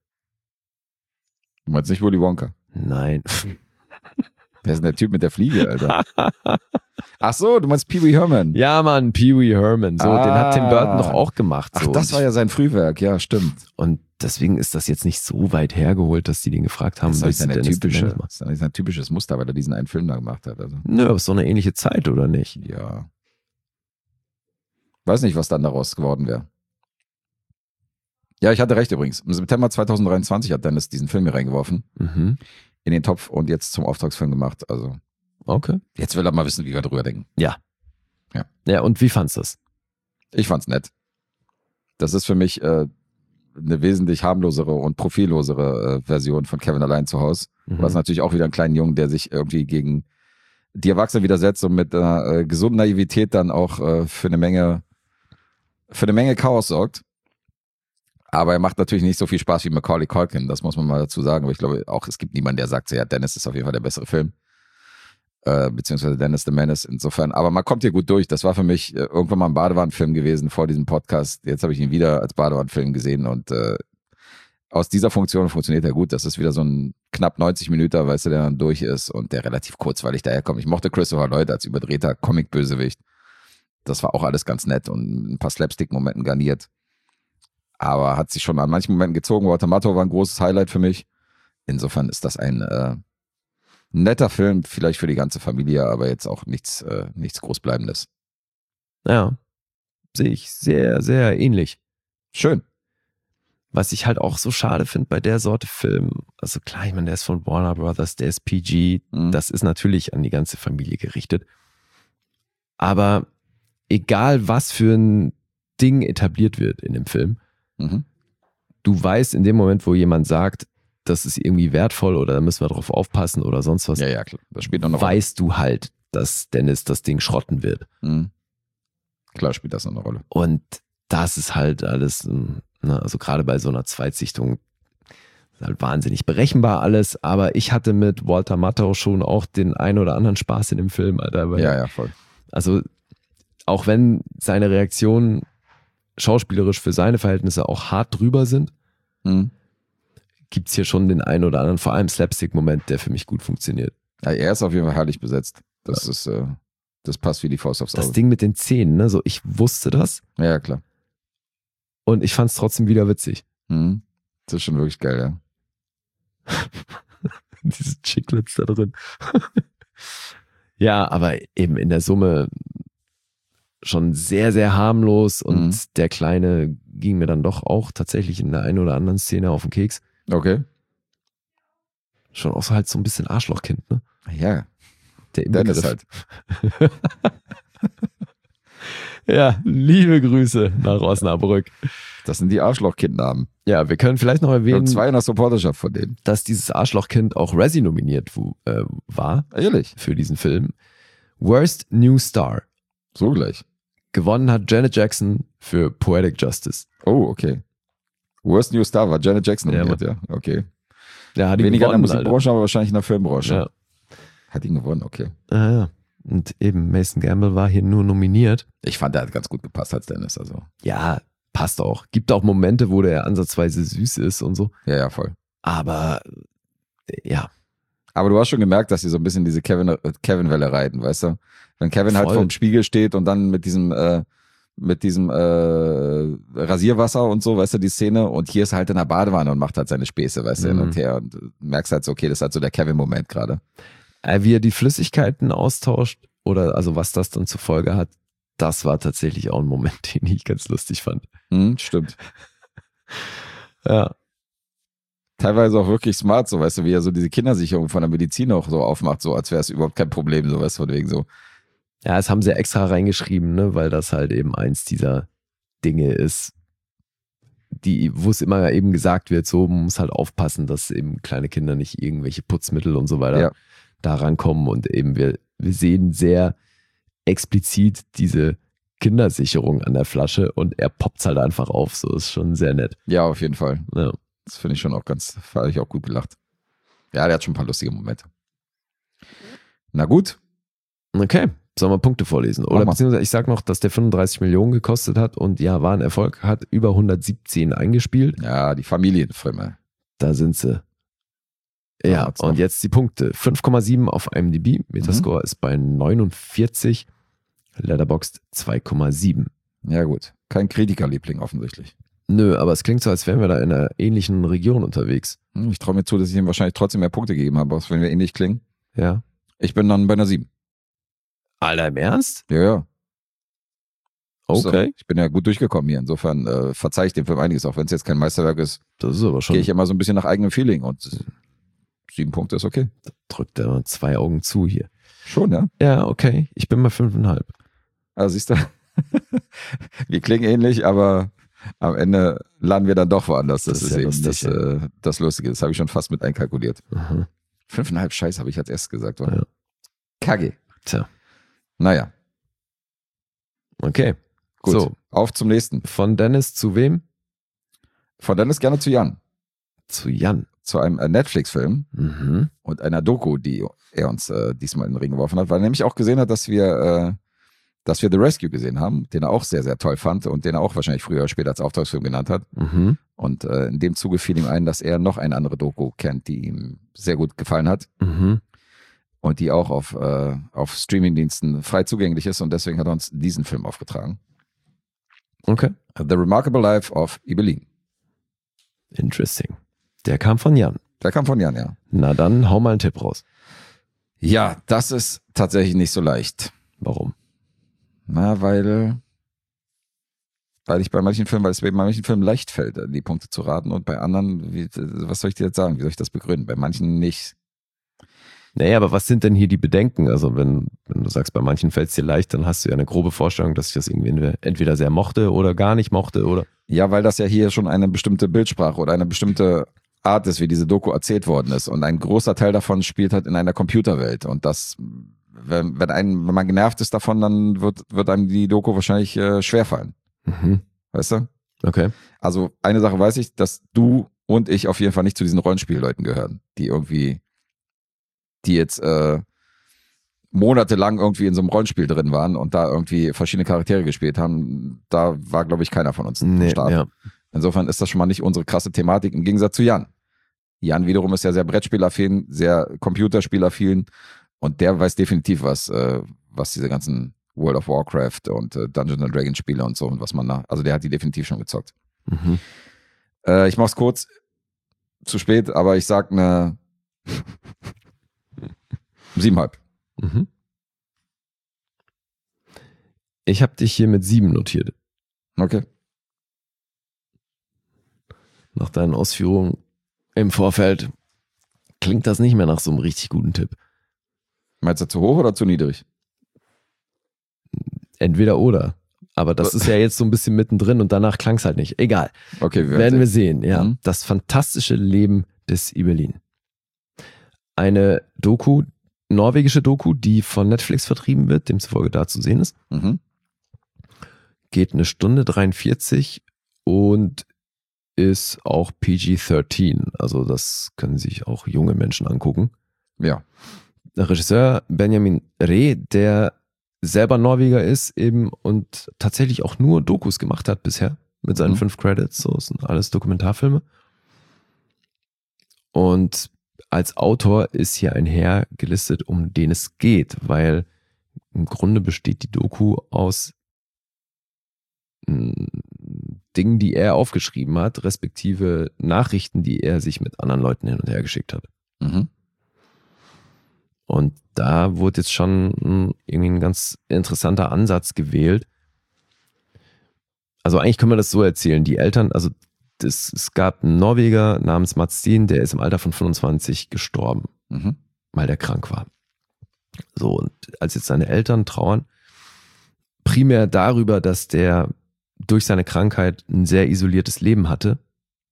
Du meinst nicht Willy Wonka? Nein. Wer ist denn der Typ mit der Fliege, Alter? Ach so, du meinst Pee Wee Herman. Ja, Mann, Pee Wee Herman. So, Ah. den hat Tim Burton doch auch gemacht. So. Ach, das war ja sein Frühwerk, ja, stimmt. Und deswegen ist das jetzt nicht so weit hergeholt, dass die den gefragt haben, Das ist willst du ein Dennis the typische, Menace machen? das ist eigentlich ein typisches Muster, weil er diesen einen Film da gemacht hat. Also, Nö, aber es ist so eine ähnliche Zeit, oder nicht? ja. Weiß nicht, was dann daraus geworden wäre. Ja, ich hatte recht übrigens. Im September zwanzig dreiundzwanzig hat Dennis diesen Film hier reingeworfen, Mhm. in den Topf und jetzt zum Auftragsfilm gemacht. Also, Okay. jetzt will er mal wissen, wie wir drüber denken. Ja. Ja. Ja, und wie fandst du das? Ich fand's nett. Das ist für mich äh, eine wesentlich harmlosere und profillosere äh, Version von Kevin allein zu Hause. Mhm. Du hast natürlich auch wieder einen kleinen Jungen, der sich irgendwie gegen die Erwachsenen widersetzt und mit einer äh, gesunden Naivität dann auch äh, für eine Menge für eine Menge Chaos sorgt. Aber er macht natürlich nicht so viel Spaß wie Macaulay Culkin, das muss man mal dazu sagen. Aber ich glaube auch, es gibt niemanden, der sagt, so, ja, Dennis ist auf jeden Fall der bessere Film. Äh, beziehungsweise Dennis the Menace insofern. Aber man kommt hier gut durch. Das war für mich äh, irgendwann mal ein Badewannenfilm gewesen vor diesem Podcast. Jetzt habe ich ihn wieder als Badewannenfilm gesehen und äh, aus dieser Funktion funktioniert er gut. Das ist wieder so ein knapp neunzig Minuten, weißt du, der dann durch ist und der relativ kurzweilig daherkommt. Ich mochte Christopher Lloyd als überdrehter Comic-Bösewicht. Das war auch alles ganz nett und ein paar Slapstick-Momenten garniert. Aber hat sich schon an manchen Momenten gezogen. Walter Matthau war ein großes Highlight für mich. Insofern ist das ein, äh, Netter Film, vielleicht für die ganze Familie, aber jetzt auch nichts, äh, nichts Großbleibendes. Ja, sehe ich sehr, sehr ähnlich. Schön. Was ich halt auch so schade finde bei der Sorte Film, also klar, ich meine, der ist von Warner Brothers, der ist P G, Mhm. das ist natürlich an die ganze Familie gerichtet. Aber egal, was für ein Ding etabliert wird in dem Film, Mhm. du weißt in dem Moment, wo jemand sagt, das ist irgendwie wertvoll oder da müssen wir drauf aufpassen oder sonst was, Ja, ja, klar. Das spielt noch eine Rolle. weißt du halt, dass Dennis das Ding schrotten wird. Mhm. Klar spielt das noch eine Rolle. Und das ist halt alles, ähm, ne, also gerade bei so einer Zweitsichtung, ist halt wahnsinnig berechenbar alles, aber ich hatte mit Walter Matthau schon auch den ein oder anderen Spaß in dem Film, Alter. Weil, Ja, ja, voll. Also auch wenn seine Reaktionen schauspielerisch für seine Verhältnisse auch hart drüber sind, Mhm. gibt es hier schon den einen oder anderen, vor allem Slapstick-Moment, der für mich gut funktioniert. Ja, er ist auf jeden Fall herrlich besetzt. Das ist, äh, das passt wie die Faust aufs Das Auge. Ding mit den Zähnen, ne? So, ich wusste das Ja, ja, klar. und ich fand es trotzdem wieder witzig. Mhm. Das ist schon wirklich geil, ja. Diese Chiclets da drin. Ja, aber eben in der Summe schon sehr, sehr harmlos und Mhm. der Kleine ging mir dann doch auch tatsächlich in der einen oder anderen Szene auf den Keks. Okay. Schon auch so halt so ein bisschen Arschlochkind, ne? Ja, Der Dennis Inbegriff. halt. Ja, liebe Grüße nach Osnabrück. Das sind die Arschlochkindnamen. Ja, wir können vielleicht noch Wir haben erwähnen, zwei in der Supporterschaft von denen. dass dieses Arschlochkind auch Razzie nominiert wo, äh, war Ehrlich? für diesen Film. Worst New Star. So gleich. Gewonnen hat Janet Jackson für Poetic Justice. Oh, okay. Worst New Star war Janet Jackson Ja, nominiert, ja. Okay. Ja, hat ihn Weniger in der gewonnen, Musikbranche, aber wahrscheinlich in der Filmbranche. Alter. Hat ihn gewonnen, okay. Ja. Ja. Und eben Mason Gamble war hier nur nominiert. Ich fand, der hat ganz gut gepasst als Dennis. Also. Ja, passt auch. Gibt auch Momente, wo der ansatzweise süß ist und so. Ja, ja, voll. Aber äh, ja, Aber du hast schon gemerkt, dass sie so ein bisschen diese Kevin, äh, Kevin-Welle reiten, weißt du? Wenn Kevin halt Voll. vorm Spiegel steht und dann mit diesem, äh, mit diesem äh, Rasierwasser und so, weißt du, die Szene, und hier ist er halt in der Badewanne und macht halt seine Späße, weißt du, hin Mhm. und her, und du merkst halt so, okay, das ist halt so der Kevin-Moment gerade. äh, wie er die Flüssigkeiten austauscht oder also was das dann zur Folge hat, das war tatsächlich auch ein Moment, den ich ganz lustig fand. Hm, stimmt. Ja, Teilweise auch wirklich smart, so, weißt du, wie er so diese Kindersicherung von der Medizin auch so aufmacht, so als wäre es überhaupt kein Problem, so, weißt du, von wegen so. ja, das haben sie extra reingeschrieben, ne, weil das halt eben eins dieser Dinge ist, die, wo es immer eben gesagt wird, so, man muss halt aufpassen, dass eben kleine Kinder nicht irgendwelche Putzmittel und so weiter Ja. da rankommen und eben wir, wir sehen sehr explizit diese Kindersicherung an der Flasche und er poppt halt einfach auf, so ist schon sehr nett. Ja, auf jeden Fall. Ja. Das finde ich schon auch ganz, habe ich auch gut gelacht. Ja, der hat schon ein paar lustige Momente. Na gut. Okay, sollen wir Punkte vorlesen? Oder Mach mal. beziehungsweise ich sag noch, dass der fünfunddreißig Millionen gekostet hat und ja, war ein Erfolg, hat über hundertsiebzehn eingespielt. Ja, die Familienfilme. Da sind sie. Da Ja, hat's und noch. jetzt die Punkte. fünf Komma sieben auf IMDb, Metascore ist bei neunundvierzig, Letterboxd zwei Komma sieben. Ja, gut. Kein Kritikerliebling offensichtlich. Nö, aber es klingt so, als wären wir da in einer ähnlichen Region unterwegs. Hm, Ich traue mir zu, dass ich ihm wahrscheinlich trotzdem mehr Punkte gegeben habe, auch wenn wir ähnlich klingen. Ja. Ich bin dann bei einer sieben. Alter, im Ernst? Ja, ja. So, Okay. ich bin ja gut durchgekommen hier. Insofern äh, verzeihe ich dem Film einiges, auch wenn es jetzt kein Meisterwerk ist, Das ist aber schon, gehe ich immer so ein bisschen nach eigenem Feeling, und sieben Punkte ist okay. drückt er mal zwei Augen zu hier. Schon, ja. Ja, okay. Ich bin bei fünfeinhalb. Also siehst du, wir klingen ähnlich, aber am Ende landen wir dann doch woanders. Das, Das ist ist ja eben lustig, das, äh, das Lustige. Das habe ich schon fast mit einkalkuliert. Mhm. Fünfeinhalb Scheiß habe ich als erstes gesagt, oder? Ja. Kacke. Tja, Naja, okay. gut. So, Auf zum nächsten. von Dennis zu wem? Von Dennis gerne zu Jan. Zu Jan. Zu einem äh, Netflix-Film Mhm. und einer Doku, die er uns äh, diesmal in den Ring geworfen hat, weil er nämlich auch gesehen hat, dass wir, äh, dass wir The Rescue gesehen haben, den er auch sehr, sehr toll fand und den er auch wahrscheinlich früher oder später als Auftragsfilm genannt hat. Mhm. Und äh, in dem Zuge fiel ihm ein, dass er noch eine andere Doku kennt, die ihm sehr gut gefallen hat Mhm. und die auch auf, äh, auf Streamingdiensten frei zugänglich ist, und deswegen hat er uns diesen Film aufgetragen. Okay. The Remarkable Life of Ibelin. Interesting. Der kam von Jan. Der kam von Jan, ja. Na dann, hau mal einen Tipp raus. Ja, das ist tatsächlich nicht so leicht. Warum? Na, weil, weil ich bei manchen Filmen, weil es bei manchen Filmen leicht fällt, die Punkte zu raten und bei anderen, wie, was soll ich dir jetzt sagen? Wie soll ich das begründen? Bei manchen nicht. Naja, aber was sind denn hier die Bedenken? Also wenn, wenn du sagst, bei manchen fällt es dir leicht, dann hast du ja eine grobe Vorstellung, dass ich das irgendwie entweder sehr mochte oder gar nicht mochte, oder? Ja, weil das ja hier schon eine bestimmte Bildsprache oder eine bestimmte Art ist, wie diese Doku erzählt worden ist. Und ein großer Teil davon spielt halt in einer Computerwelt. Und das, wenn, wenn, ein, wenn man genervt ist davon, dann wird, wird einem die Doku wahrscheinlich äh, schwerfallen. Mhm. Weißt du? Okay. Also eine Sache weiß ich, dass du und ich auf jeden Fall nicht zu diesen Rollenspielleuten gehören, die irgendwie, die jetzt äh, monatelang irgendwie in so einem Rollenspiel drin waren und da irgendwie verschiedene Charaktere gespielt haben. Da war, glaube ich, keiner von uns am Nee, Start. ja. Insofern ist das schon mal nicht unsere krasse Thematik im Gegensatz zu Jan. Jan wiederum ist ja sehr Brettspielaffin, sehr Computerspielaffin und der weiß definitiv was, äh, was diese ganzen World of Warcraft und äh, Dungeons and Dragons Spiele und so und was man da, also der hat die definitiv schon gezockt. Mhm. Äh, ich mach's kurz, zu spät, aber ich sag eine siebenhalb. Mhm. Ich habe dich hier mit sieben notiert. Okay. Nach deinen Ausführungen im Vorfeld klingt das nicht mehr nach so einem richtig guten Tipp. Meinst du zu hoch oder zu niedrig? Entweder oder. Aber das ist ja jetzt so ein bisschen mittendrin und danach klang es halt nicht. Egal. Okay, wir Werden wir sehen. Ja, Mhm. Das fantastische Leben des Ibelin. Eine Doku, norwegische Doku, die von Netflix vertrieben wird, demzufolge da zu sehen ist. Mhm. Geht eine Stunde dreiundvierzig und ist auch P G dreizehn. Also das können sich auch junge Menschen angucken. Ja. Der Regisseur Benjamin Reh, der selber Norweger ist eben und tatsächlich auch nur Dokus gemacht hat bisher mit seinen Mhm. fünf Credits. So, das sind alles Dokumentarfilme. Und als Autor ist hier ein Herr gelistet, um den es geht, weil im Grunde besteht die Doku aus mh, Dingen, die er aufgeschrieben hat, respektive Nachrichten, die er sich mit anderen Leuten hin und her geschickt hat. Mhm. Und da wurde jetzt schon mh, irgendwie ein ganz interessanter Ansatz gewählt. Also eigentlich können wir das so erzählen. Die Eltern, also das, es gab einen Norweger namens Mats Steen, der ist im Alter von fünfundzwanzig gestorben, Mhm. weil der krank war. So, und als jetzt seine Eltern trauern, primär darüber, dass der durch seine Krankheit ein sehr isoliertes Leben hatte,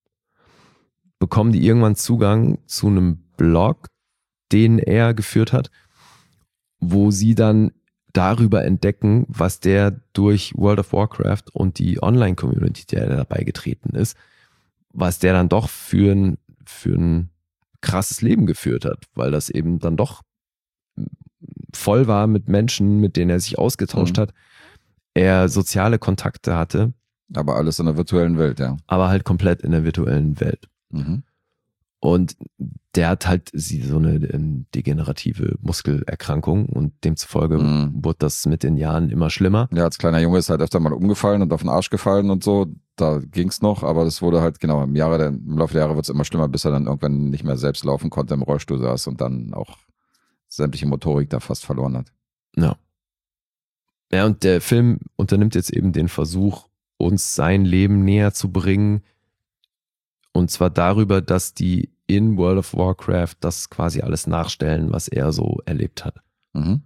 bekommen die irgendwann Zugang zu einem Blog, den er geführt hat, wo sie dann darüber entdecken, was der durch World of Warcraft und die Online-Community, der da beigetreten ist, was der dann doch für ein, für ein krasses Leben geführt hat, weil das eben dann doch voll war mit Menschen, mit denen er sich ausgetauscht Mhm. hat, er soziale Kontakte hatte, Aber alles in der virtuellen Welt, ja. aber halt komplett in der virtuellen Welt. Mhm. Und der hat halt sie- so eine ähm, degenerative Muskelerkrankung und demzufolge Mhm. wurde das mit den Jahren immer schlimmer. Ja, als kleiner Junge ist halt öfter mal umgefallen und auf den Arsch gefallen und so. Da ging's noch, aber das wurde halt, genau, im, Jahre der, im Laufe der Jahre wird es immer schlimmer, bis er dann irgendwann nicht mehr selbst laufen konnte, im Rollstuhl saß und dann auch sämtliche Motorik da fast verloren hat. Ja. Ja, und der Film unternimmt jetzt eben den Versuch, uns sein Leben näher zu bringen. Und zwar darüber, dass die in World of Warcraft das quasi alles nachstellen, was er so erlebt hat. Mhm.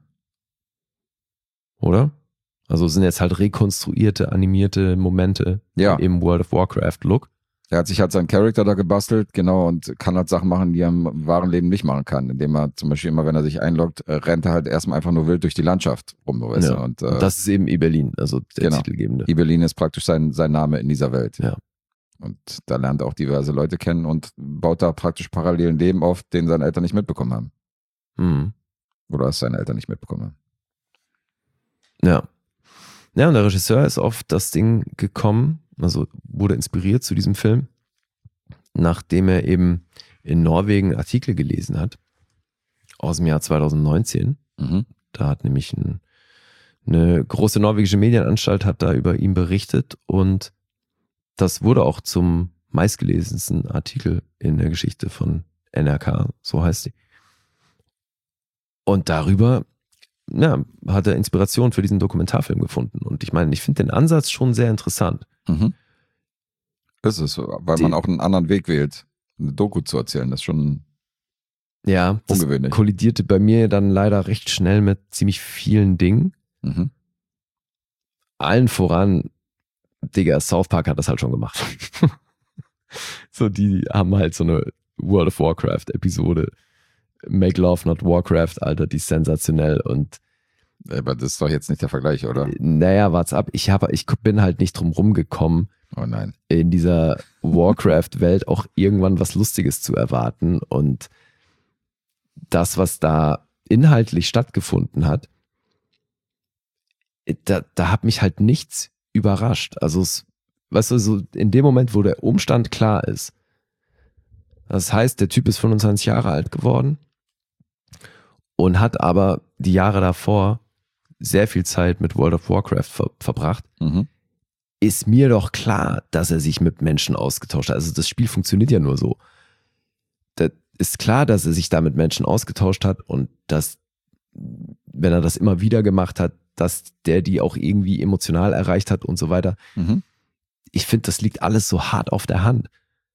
Oder? Also es sind jetzt halt rekonstruierte, animierte Momente Ja. im World of Warcraft-Look. Er hat sich halt seinen Charakter da gebastelt, genau, und kann halt Sachen machen, die er im wahren Leben nicht machen kann. Indem er zum Beispiel immer, wenn er sich einloggt, äh, rennt er halt erstmal einfach nur wild durch die Landschaft rum. Weißt du? Ja. Und, äh, Und das ist eben Ibelin, also der genau. Titelgebende. Ibelin ist praktisch sein, sein Name in dieser Welt. Ja. Und da lernt er auch diverse Leute kennen und baut da praktisch parallel ein Leben auf, den seine Eltern nicht mitbekommen haben. Mhm. Oder es seine Eltern nicht mitbekommen haben. Ja. Ja, und der Regisseur ist auf das Ding gekommen, also wurde inspiriert zu diesem Film, nachdem er eben in Norwegen Artikel gelesen hat aus dem Jahr zweitausendneunzehn. Mhm. Da hat nämlich ein, eine große norwegische Medienanstalt hat da über ihn berichtet und das wurde auch zum meistgelesensten Artikel in der Geschichte von N R K, so heißt sie. Und darüber ja, hat er Inspiration für diesen Dokumentarfilm gefunden. Und ich meine, ich finde den Ansatz schon sehr interessant. Mhm. Ist es, weil Die- man auch einen anderen Weg wählt, eine Doku zu erzählen. Das ist schon Ja, das ungewöhnlich. kollidierte bei mir dann leider recht schnell mit ziemlich vielen Dingen. Mhm. Allen voran, Digga, South Park hat das halt schon gemacht. So, die haben halt so eine World of Warcraft Episode. Make Love Not Warcraft, Alter, die ist sensationell. Und Aber das ist doch jetzt nicht der Vergleich, oder? naja, wart's ab. Ich, hab, ich bin halt nicht drum rumgekommen, Oh nein. in dieser Warcraft-Welt auch irgendwann was Lustiges zu erwarten. Und das, was da inhaltlich stattgefunden hat, da, da hat mich halt nichts überrascht. Also, es, weißt du, so in dem Moment, wo der Umstand klar ist, das heißt, der Typ ist fünfundzwanzig Jahre alt geworden und hat aber die Jahre davor sehr viel Zeit mit World of Warcraft ver- verbracht, Mhm. ist mir doch klar, dass er sich mit Menschen ausgetauscht hat. Also das Spiel funktioniert ja nur so. Das ist klar, dass er sich da mit Menschen ausgetauscht hat und dass, wenn er das immer wieder gemacht hat, dass der die auch irgendwie emotional erreicht hat und so weiter. Mhm. Ich finde, das liegt alles so hart auf der Hand.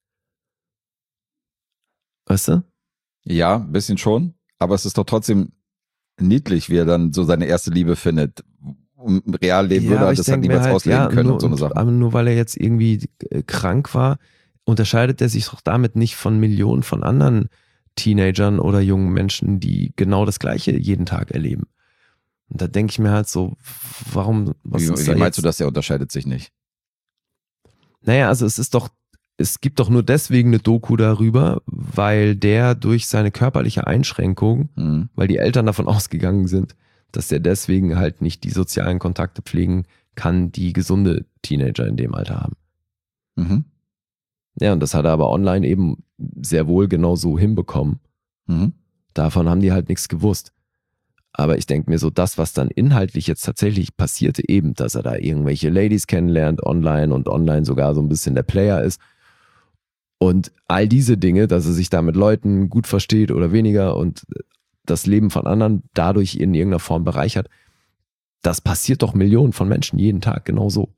Weißt du? Ja, ein bisschen schon. Aber es ist doch trotzdem niedlich, wie er dann so seine erste Liebe findet. Im Realleben würde aber er ich das halt denk mir niemals ausleben ja, können nur, und so eine Sache. Aber nur weil er jetzt irgendwie äh, krank war, unterscheidet er sich doch damit nicht von Millionen von anderen Teenagern oder jungen Menschen, die genau das Gleiche jeden Tag erleben. Und da denke ich mir halt so, warum, was Wie, ist wie da meinst jetzt? du das, der unterscheidet sich nicht? Naja, also es ist doch, es gibt doch nur deswegen eine Doku darüber, weil der durch seine körperliche Einschränkung, Mhm. weil die Eltern davon ausgegangen sind, dass der deswegen halt nicht die sozialen Kontakte pflegen kann, die gesunde Teenager in dem Alter haben. Mhm. Ja, und das hat er aber online eben sehr wohl genau so hinbekommen. Mhm. Davon haben die halt nichts gewusst. Aber ich denke mir so, das, was dann inhaltlich jetzt tatsächlich passierte, eben, dass er da irgendwelche Ladies kennenlernt online und online sogar so ein bisschen der Player ist. Und all diese Dinge, dass er sich da mit Leuten gut versteht oder weniger und das Leben von anderen dadurch in irgendeiner Form bereichert, das passiert doch Millionen von Menschen jeden Tag genauso.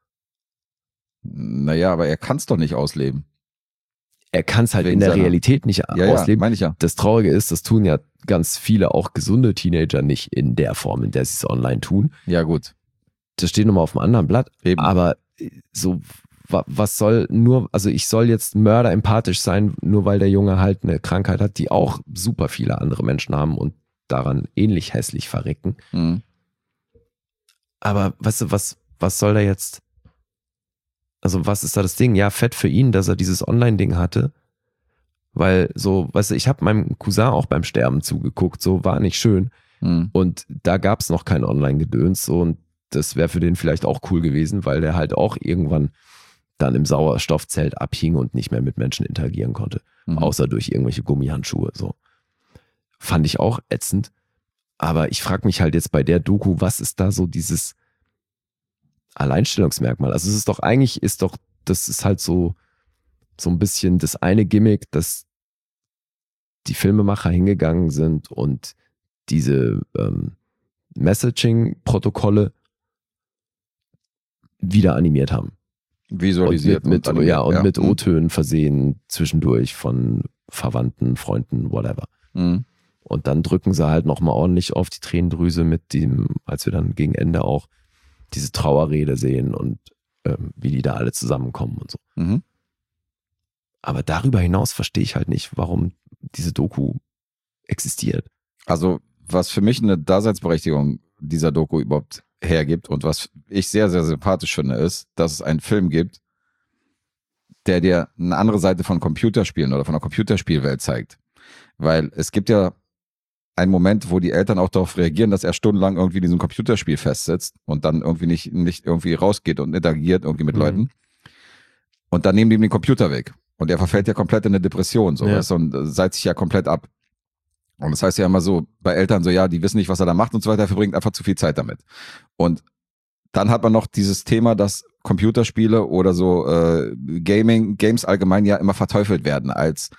Naja, aber er kann es doch nicht ausleben. Er kann es halt Wegen in der seiner- Realität nicht Ja, ja, ausleben. meine ich ja. Das Traurige ist, das tun ja ganz viele auch gesunde Teenager nicht in der Form, in der sie es online tun. Ja, gut. Das steht nochmal auf einem anderen Blatt. Eben. Aber äh, so, wa- was soll nur, also ich soll jetzt mörderempathisch sein, nur weil der Junge halt eine Krankheit hat, die auch super viele andere Menschen haben und daran ähnlich hässlich verrecken. Mhm. Aber weißt du, was, was soll da jetzt, also was ist da das Ding? Ja, fett für ihn, dass er dieses Online-Ding hatte. Weil so, weißt du, ich habe meinem Cousin auch beim Sterben zugeguckt, so war nicht schön. Mhm. Und da gab es noch kein Online-Gedöns so, und das wäre für den vielleicht auch cool gewesen, weil der halt auch irgendwann dann im Sauerstoffzelt abhing und nicht mehr mit Menschen interagieren konnte. Mhm. Außer durch irgendwelche Gummihandschuhe. So. Fand ich auch ätzend. Aber ich frage mich halt jetzt bei der Doku, was ist da so dieses Alleinstellungsmerkmal? Also es ist doch eigentlich, ist doch, das ist halt so, so ein bisschen das eine Gimmick, dass die Filmemacher hingegangen sind und diese ähm, Messaging-Protokolle wieder animiert haben. Visualisiert und mit, mit, animiert, ja, und mit Mhm. O-Tönen versehen zwischendurch von Verwandten, Freunden, whatever. Mhm. Und dann drücken sie halt nochmal ordentlich auf die Tränendrüse mit dem, als wir dann gegen Ende auch diese Trauerrede sehen und ähm, wie die da alle zusammenkommen und so. Mhm. Aber darüber hinaus verstehe ich halt nicht, warum diese Doku existiert. Also, was für mich eine Daseinsberechtigung dieser Doku überhaupt hergibt und was ich sehr, sehr sympathisch finde, ist, dass es einen Film gibt, der dir eine andere Seite von Computerspielen oder von der Computerspielwelt zeigt. Weil es gibt ja einen Moment, wo die Eltern auch darauf reagieren, dass er stundenlang irgendwie in diesem Computerspiel festsitzt und dann irgendwie nicht, nicht irgendwie rausgeht und interagiert irgendwie mit Mhm. Leuten. Und dann nehmen die ihm den Computer weg. Und er verfällt ja komplett in eine Depression, so, Ja. weißt du, und äh, seilt sich ja komplett ab. Und das heißt ja immer so, bei Eltern so, ja, die wissen nicht, was er da macht und so weiter, er verbringt einfach zu viel Zeit damit. Und dann hat man noch dieses Thema, dass Computerspiele oder so äh, Gaming, Games allgemein ja immer verteufelt werden als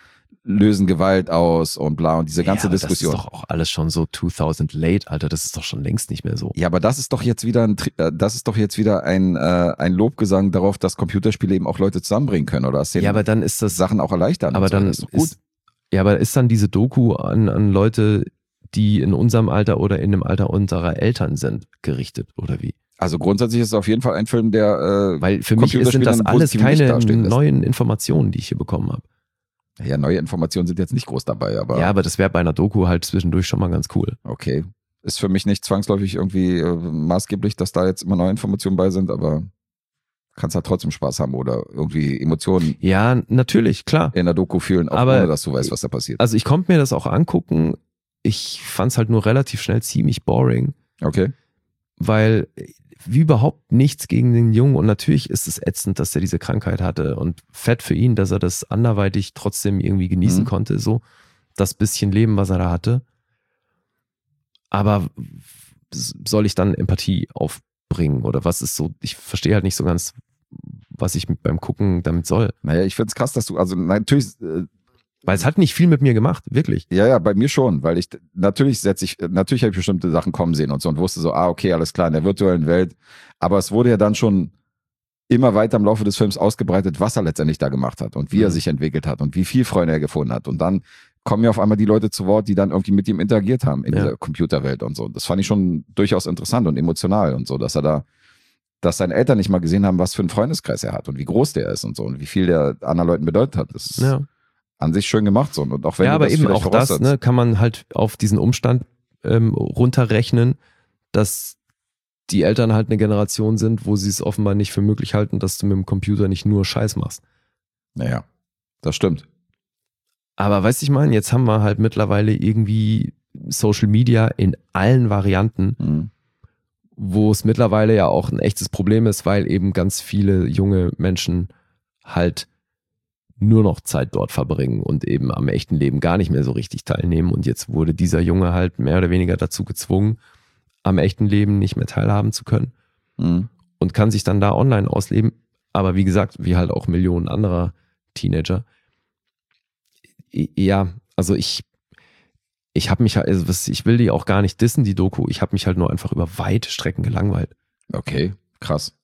lösen Gewalt aus und bla und diese ganze ja, aber Diskussion. Das ist doch auch alles schon so zweitausend late, Alter, das ist doch schon längst nicht mehr so. Ja, aber das ist doch jetzt wieder ein, Tri- äh, das ist doch jetzt wieder ein, äh, ein Lobgesang darauf, dass Computerspiele eben auch Leute zusammenbringen können oder dass sie Ja, aber dann ist das, Sachen auch erleichtern. aber und so. dann Das ist doch gut. ist, ja, aber ist dann diese Doku an, an Leute, die in unserem Alter oder in dem Alter unserer Eltern sind, gerichtet oder wie? Also grundsätzlich ist es auf jeden Fall ein Film, der äh, Weil für mich sind Computerspiele das einen alles positiven Licht keine dastehen lässt. neuen Informationen, die ich hier bekommen habe. Ja, neue Informationen sind jetzt nicht groß dabei, aber Ja, aber das wäre bei einer Doku halt zwischendurch schon mal ganz cool. okay. Ist für mich nicht zwangsläufig irgendwie äh, maßgeblich, dass da jetzt immer neue Informationen bei sind, aber kannst halt trotzdem Spaß haben oder irgendwie Emotionen Ja, natürlich, klar. in der Doku fühlen, auch Aber- ohne dass du weißt, was da passiert. Also ich konnte mir das auch angucken. Ich fand es halt nur relativ schnell ziemlich boring, Okay. weil wie überhaupt nichts gegen den Jungen und natürlich ist es ätzend, dass er diese Krankheit hatte und fett für ihn, dass er das anderweitig trotzdem irgendwie genießen Mhm. konnte, so das bisschen Leben, was er da hatte. Aber soll ich dann Empathie aufbringen oder was ist so, ich verstehe halt nicht so ganz, was ich mit beim Gucken damit soll. Naja, ich find's krass, dass du, also natürlich, äh, Weil es hat nicht viel mit mir gemacht, wirklich. ja, ja, bei mir schon, weil ich, natürlich setze ich, natürlich habe ich bestimmte Sachen kommen sehen und so und wusste so, ah, okay, alles klar, in der virtuellen Welt, aber es wurde ja dann schon immer weiter im Laufe des Films ausgebreitet, was er letztendlich da gemacht hat und wie er Mhm. sich entwickelt hat und wie viel Freunde er gefunden hat und dann kommen ja auf einmal die Leute zu Wort, die dann irgendwie mit ihm interagiert haben in Ja. dieser Computerwelt und so. Das fand ich schon durchaus interessant und emotional und so, dass er da, dass seine Eltern nicht mal gesehen haben, was für einen Freundeskreis er hat und wie groß der ist und so und wie viel der anderen Leuten bedeutet hat. Das ist Ja. an sich schön gemacht so. Und auch wenn Ja, du aber das eben vielleicht auch das voraussetzt. ne, kann man halt auf diesen Umstand ähm, runterrechnen, dass die Eltern halt eine Generation sind, wo sie es offenbar nicht für möglich halten, dass du mit dem Computer nicht nur Scheiß machst. Naja, das stimmt. Aber weißt du, ich meine, jetzt haben wir halt mittlerweile irgendwie Social Media in allen Varianten, Mhm. wo es mittlerweile ja auch ein echtes Problem ist, weil eben ganz viele junge Menschen halt nur noch Zeit dort verbringen und eben am echten Leben gar nicht mehr so richtig teilnehmen. Und jetzt wurde dieser Junge halt mehr oder weniger dazu gezwungen, am echten Leben nicht mehr teilhaben zu können Mhm. und kann sich dann da online ausleben. Aber wie gesagt, wie halt auch Millionen anderer Teenager. Ja, also ich, ich habe mich halt, also was, ich will die auch gar nicht dissen, die Doku. Ich habe mich halt nur einfach über weite Strecken gelangweilt. Okay, krass.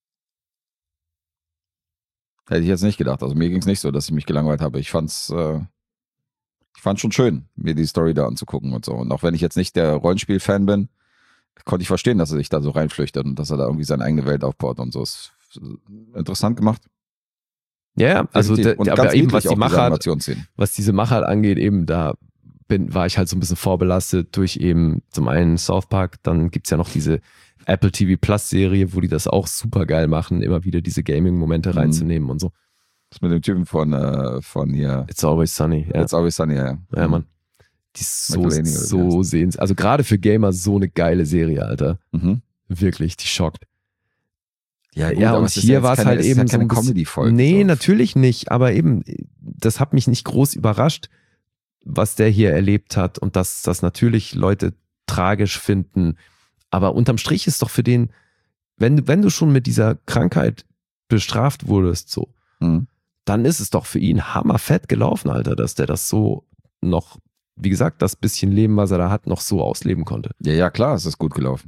Hätte ich jetzt nicht gedacht. Also mir ging es nicht so, dass ich mich gelangweilt habe. Ich fand's, äh, ich fand's schon schön, mir die Story da anzugucken und so. Und auch wenn ich jetzt nicht der Rollenspiel-Fan bin, konnte ich verstehen, dass er sich da so reinflüchtet und dass er da irgendwie seine eigene Welt aufbaut und so. Ist interessant gemacht. Ja, ja, also Definitiv. der, und aber ganz eben niedlich was die auch, diese Machart, Animationsszenen. was diese Machart angeht, eben da bin, war ich halt so ein bisschen vorbelastet durch eben zum einen South Park, dann gibt's ja noch diese Apple T V Plus Serie, wo die das auch super geil machen, immer wieder diese Gaming-Momente Mhm. reinzunehmen und so. Das mit dem Typen von, äh, von hier. It's Always Sunny. Ja, It's Always Sunny, ja. ja Mann. Die ist so, McElhaney oder wie so sehens. Also gerade für Gamer so eine geile Serie, Alter. Mhm. Wirklich, die schockt. Ja, Ja, aber und es ist hier jetzt war es keine- halt es ist eben ja so keine ein bisschen- Comedy-Folge. Nee, so. natürlich nicht, aber eben, das hat mich nicht groß überrascht, was der hier erlebt hat und dass das natürlich Leute tragisch finden. Aber unterm Strich ist doch für den, wenn du, wenn du schon mit dieser Krankheit bestraft wurdest, so, Mhm. dann ist es doch für ihn hammerfett gelaufen, Alter, dass der das so noch, wie gesagt, das bisschen Leben, was er da hat, noch so ausleben konnte. Ja, ja, klar, es ist gut gelaufen.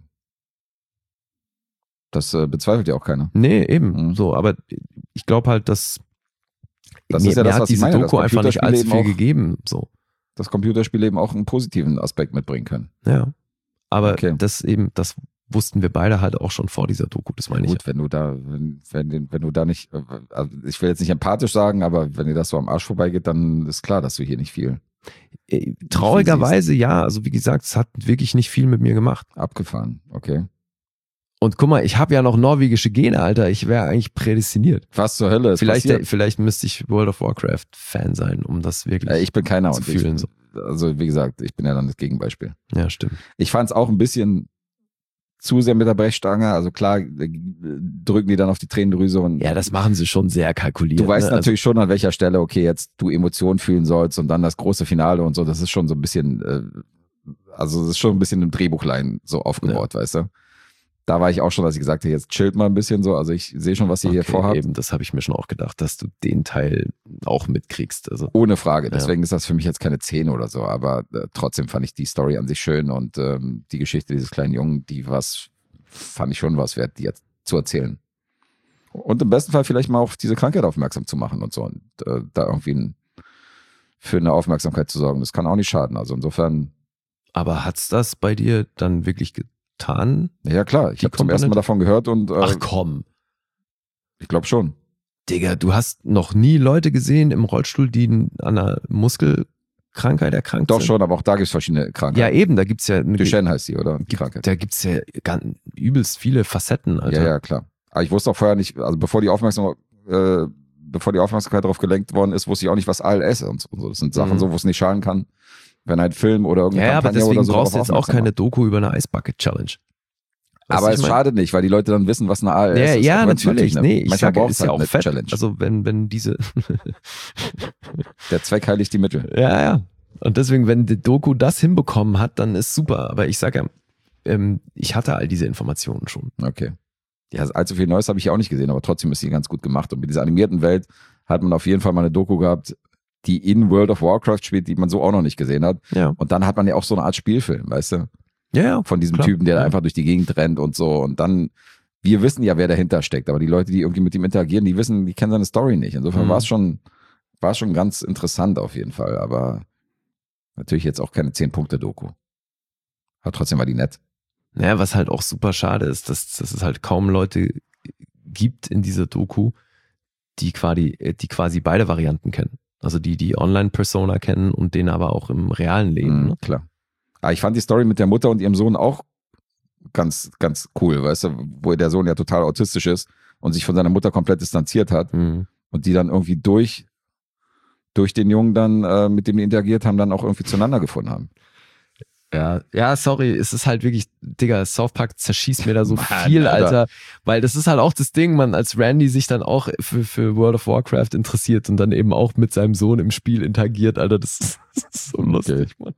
Das äh, bezweifelt ja auch keiner. Nee, eben, Mhm. so, aber ich glaube halt, dass Das mir, ist ja mir das, hat was ich diese meine, dass Doku einfach nicht allzu Computerspiele viel eben auch- gegeben, so. Das Computerspiel eben auch einen positiven Aspekt mitbringen können. Ja. Aber Okay. das eben, das wussten wir beide halt auch schon vor dieser Doku, das meine ich. Gut, wenn du da, wenn, wenn, wenn du da nicht, äh, also ich will jetzt nicht empathisch sagen, aber wenn dir das so am Arsch vorbeigeht, dann ist klar, dass du hier nicht viel Äh, Traurigerweise ja, also wie gesagt, es hat wirklich nicht viel mit mir gemacht. abgefahren. Okay. Und guck mal, ich habe ja noch norwegische Gene, Alter, ich wäre eigentlich prädestiniert. Was zur Hölle ist Vielleicht, passiert? vielleicht müsste ich World of Warcraft Fan sein, um das wirklich Äh, ich bin keiner zu und fühlen. ich, So. also wie gesagt, ich bin ja dann das Gegenbeispiel. Ja, stimmt. Ich fand es auch ein bisschen zu sehr mit der Brechstange. Also klar, äh, drücken die dann auf die Tränendrüse und Ja, das machen sie schon sehr kalkuliert. du weißt ne? natürlich schon, an welcher Stelle, okay, jetzt du Emotionen fühlen sollst und dann das große Finale und so. Das ist schon so ein bisschen, äh, also das ist schon ein bisschen im Drehbuchlein so aufgebaut, weißt du? Da war ich auch schon, dass ich gesagt habe, jetzt chillt mal ein bisschen so. Also ich sehe schon, was ihr Okay, hier vorhabt. Eben, das habe ich mir schon auch gedacht, dass du den Teil auch mitkriegst. Also, Ohne Frage. Ja. Deswegen ist das für mich jetzt keine zehn oder so. Aber äh, trotzdem fand ich die Story an sich schön und ähm, die Geschichte dieses kleinen Jungen, die was, fand ich schon was wert, die jetzt zu erzählen. Und im besten Fall vielleicht mal auf diese Krankheit aufmerksam zu machen und so. Und äh, da irgendwie ein, für eine Aufmerksamkeit zu sorgen. Das kann auch nicht schaden. Also insofern, aber hat's das bei dir dann wirklich getan? ja klar, ich Die habe zum ersten Mal Komponente? davon gehört und äh, Ach komm. ich glaube schon. Digga, du hast noch nie Leute gesehen im Rollstuhl, die an einer Muskelkrankheit erkrankt Doch sind? schon, aber auch da gibt es verschiedene Krankheiten. Ja, eben, da gibt's ja eine, Duchenne heißt die, oder? Die gibt, Krankheit. da gibt's ja ganz, übelst viele Facetten, Alter. Ja, ja, klar. Aber ich wusste auch vorher nicht, also bevor die Aufmerksamkeit, äh, bevor die Aufmerksamkeit darauf gelenkt worden ist, wusste ich auch nicht, was A L S ist und so. Und so. Das sind Sachen Mhm. so, wo es nicht schaden kann, wenn ein Film oder irgendeine Ja, ja, aber Kampagne deswegen oder so brauchst du darauf jetzt auch aufmerksam keine macht. Doku über eine Eisbucket-Challenge. Weißt Aber du, es ich mein? schadet nicht, weil die Leute dann wissen, was eine A L S Ja, ist. ja, Auch wenn's natürlich. eine- Nee, ich manchmal sage, braucht ist es ja halt auch eine fett. Challenge. Also wenn, wenn diese, Der Zweck heiligt die Mittel. ja, ja. Und deswegen, wenn die Doku das hinbekommen hat, dann ist super. Aber ich sage ja, ähm, ich hatte all diese Informationen schon. Okay. Ja, allzu viel Neues habe ich ja auch nicht gesehen, aber trotzdem ist sie ganz gut gemacht. Und mit dieser animierten Welt hat man auf jeden Fall mal eine Doku gehabt, die in World of Warcraft spielt, die man so auch noch nicht gesehen hat. Ja. Und dann hat man ja auch so eine Art Spielfilm, weißt du? Ja, ja. Von diesem Klar. Typen, der da Ja. einfach durch die Gegend rennt und so. Und dann, wir wissen ja, wer dahinter steckt, aber die Leute, die irgendwie mit ihm interagieren, die wissen, die kennen seine Story nicht. Insofern Mhm. war es schon, war es schon ganz interessant auf jeden Fall. Aber natürlich jetzt auch keine zehn-Punkte-Doku. Aber trotzdem war die nett. Naja, was halt auch super schade ist, dass, dass es halt kaum Leute gibt in dieser Doku, die quasi, die quasi beide Varianten kennen. Also die die Online-Persona kennen und den aber auch im realen Leben. Mhm, Ne? klar. Aber ich fand die Story mit der Mutter und ihrem Sohn auch ganz, ganz cool, weißt du, wo der Sohn ja total autistisch ist und sich von seiner Mutter komplett distanziert hat Mhm. und die dann irgendwie durch, durch den Jungen dann, äh, mit dem die interagiert haben, dann auch irgendwie zueinander gefunden haben. Ja, ja, sorry, es ist halt wirklich, Digga, South Park zerschießt mir da so Mann, viel, Alter. Alter. Weil das ist halt auch das Ding, man, als Randy sich dann auch für, für World of Warcraft interessiert und dann eben auch mit seinem Sohn im Spiel interagiert, Alter, das ist, das ist so lustig, Mann.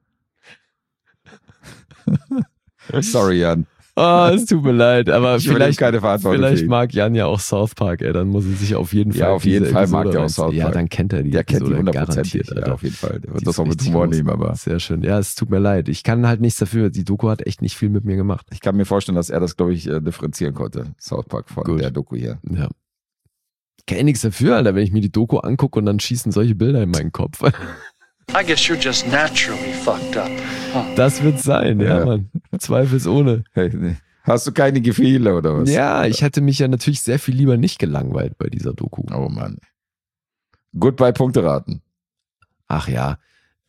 Sorry, Jan. Oh, es tut mir leid, aber Ich übernehme vielleicht, keine Verantwortung vielleicht für ihn. mag Jan ja auch South Park, ey, dann muss er sich auf jeden Fall Ja, auf jeden diese Fall mag Episode der auch rein- South Ja, Park. dann kennt er die Der kennt die Episode hundertprozentig, garantiert, ja, Alter. auf jeden Fall. Der Die wird das ist auch mit richtig Humor groß. nehmen, aber Sehr schön. Ja, es tut mir leid. Ich kann halt nichts dafür. Die Doku hat echt nicht viel mit mir gemacht. ich kann mir vorstellen, dass er das, glaube ich, äh, differenzieren konnte, South Park von Gut. der Doku hier. Ja. Kann ja nichts dafür, Alter, wenn ich mir die Doku angucke und dann schießen solche Bilder in meinen Kopf. I guess you're just naturally fucked up. Huh? Das wird sein, ja, Ja. Mann. Zweifelsohne. Hey, nee. Hast du keine Gefühle oder was? Ja, ich hätte mich ja natürlich sehr viel lieber nicht gelangweilt bei dieser Doku. Oh Mann. Goodbye Punkte raten. Ach ja.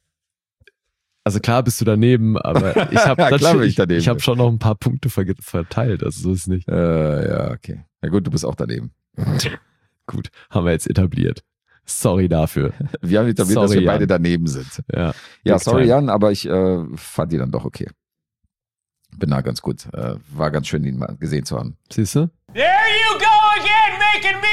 Also klar bist du daneben, aber ich habe Ja, klar bin ich natürlich, daneben. ich habe schon noch ein paar Punkte ver verteilt, also so ist es nicht. Äh, ja, okay. Ja gut, du bist auch daneben. Gut, haben wir jetzt etabliert. Sorry dafür. Wir haben etabliert, dass Sorry, wir beide Jan. daneben sind. Ja, Ja, Big sorry time. Jan, aber ich äh, fand die dann doch okay. Bin da ganz gut. Äh, war ganz schön, ihn mal gesehen zu haben. Siehst du? There you go again, making me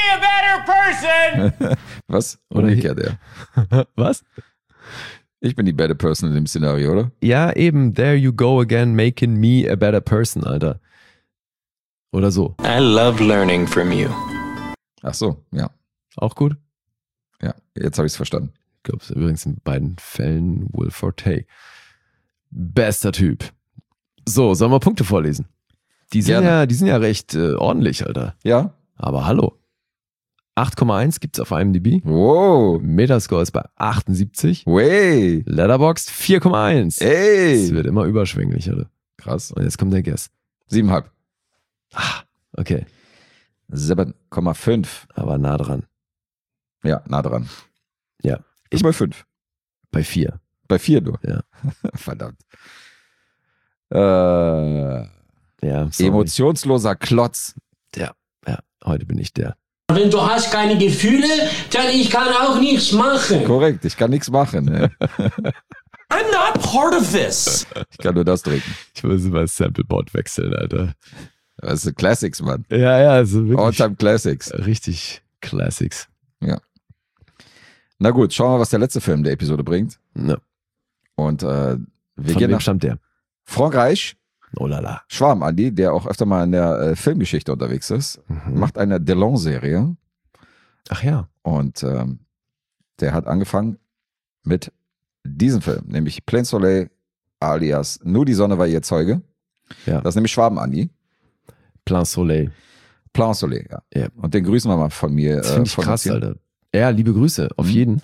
a better person. Was? Oder Umgekehrt, ja. Was? Ich bin die better person in dem Szenario, oder? Ja, eben. There you go again, making me a better person, Alter. Oder so. I love learning from you. Ach so, ja. Auch gut? Ja, jetzt habe ich es verstanden. Ich glaube, es ist übrigens in beiden Fällen Will Forte. Bester Typ. So, sollen wir Punkte vorlesen? Die sind, Gerne. ja, die sind ja recht äh, ordentlich, Alter. Ja? Aber hallo. acht Komma eins gibt's auf IMDb. Wow. Metascore ist bei achtundsiebzig. Way. Letterboxd vier Komma eins. Es Ey. wird immer überschwänglich, Alter. Krass. Und jetzt kommt der Guess. Siebeneinhalb. Okay, sieben Komma fünf. aber nah dran. Ja, nah dran. Ja. Ich bei fünf. Bei vier. Bei vier nur. Ja. Verdammt. Äh, Ja, sorry. emotionsloser Klotz. Ja, ja, heute bin ich der. Wenn du hast keine Gefühle, dann ich kann auch nichts machen. Korrekt, ich kann nichts machen. Ne? I'm not part of this. Ich kann nur das drücken. Ich muss mal das Sampleboard wechseln, Alter. Das sind Classics, Mann. Ja, ja, also wirklich All-Time Classics. richtig Classics. Ja. Na gut, schauen wir mal, was der letzte Film der Episode bringt. Ja. Und äh, wir Von gehen wem nach stammt der? Frankreich. Oh la la. Schwarm-Andi, der auch öfter mal in der äh, Filmgeschichte unterwegs ist, Mhm. macht eine Delon-Serie Ach ja. und ähm, der hat angefangen mit diesem Film, nämlich Plein Soleil alias Nur die Sonne war ihr Zeuge. Ja. Das ist nämlich Schwarm-Andi. Plein Soleil. Plein Soleil, ja. Ja. Und den grüßen wir mal von mir. Das finde ich von uns krass, hier. Alter. Ja, liebe Grüße, auf Mhm. jeden.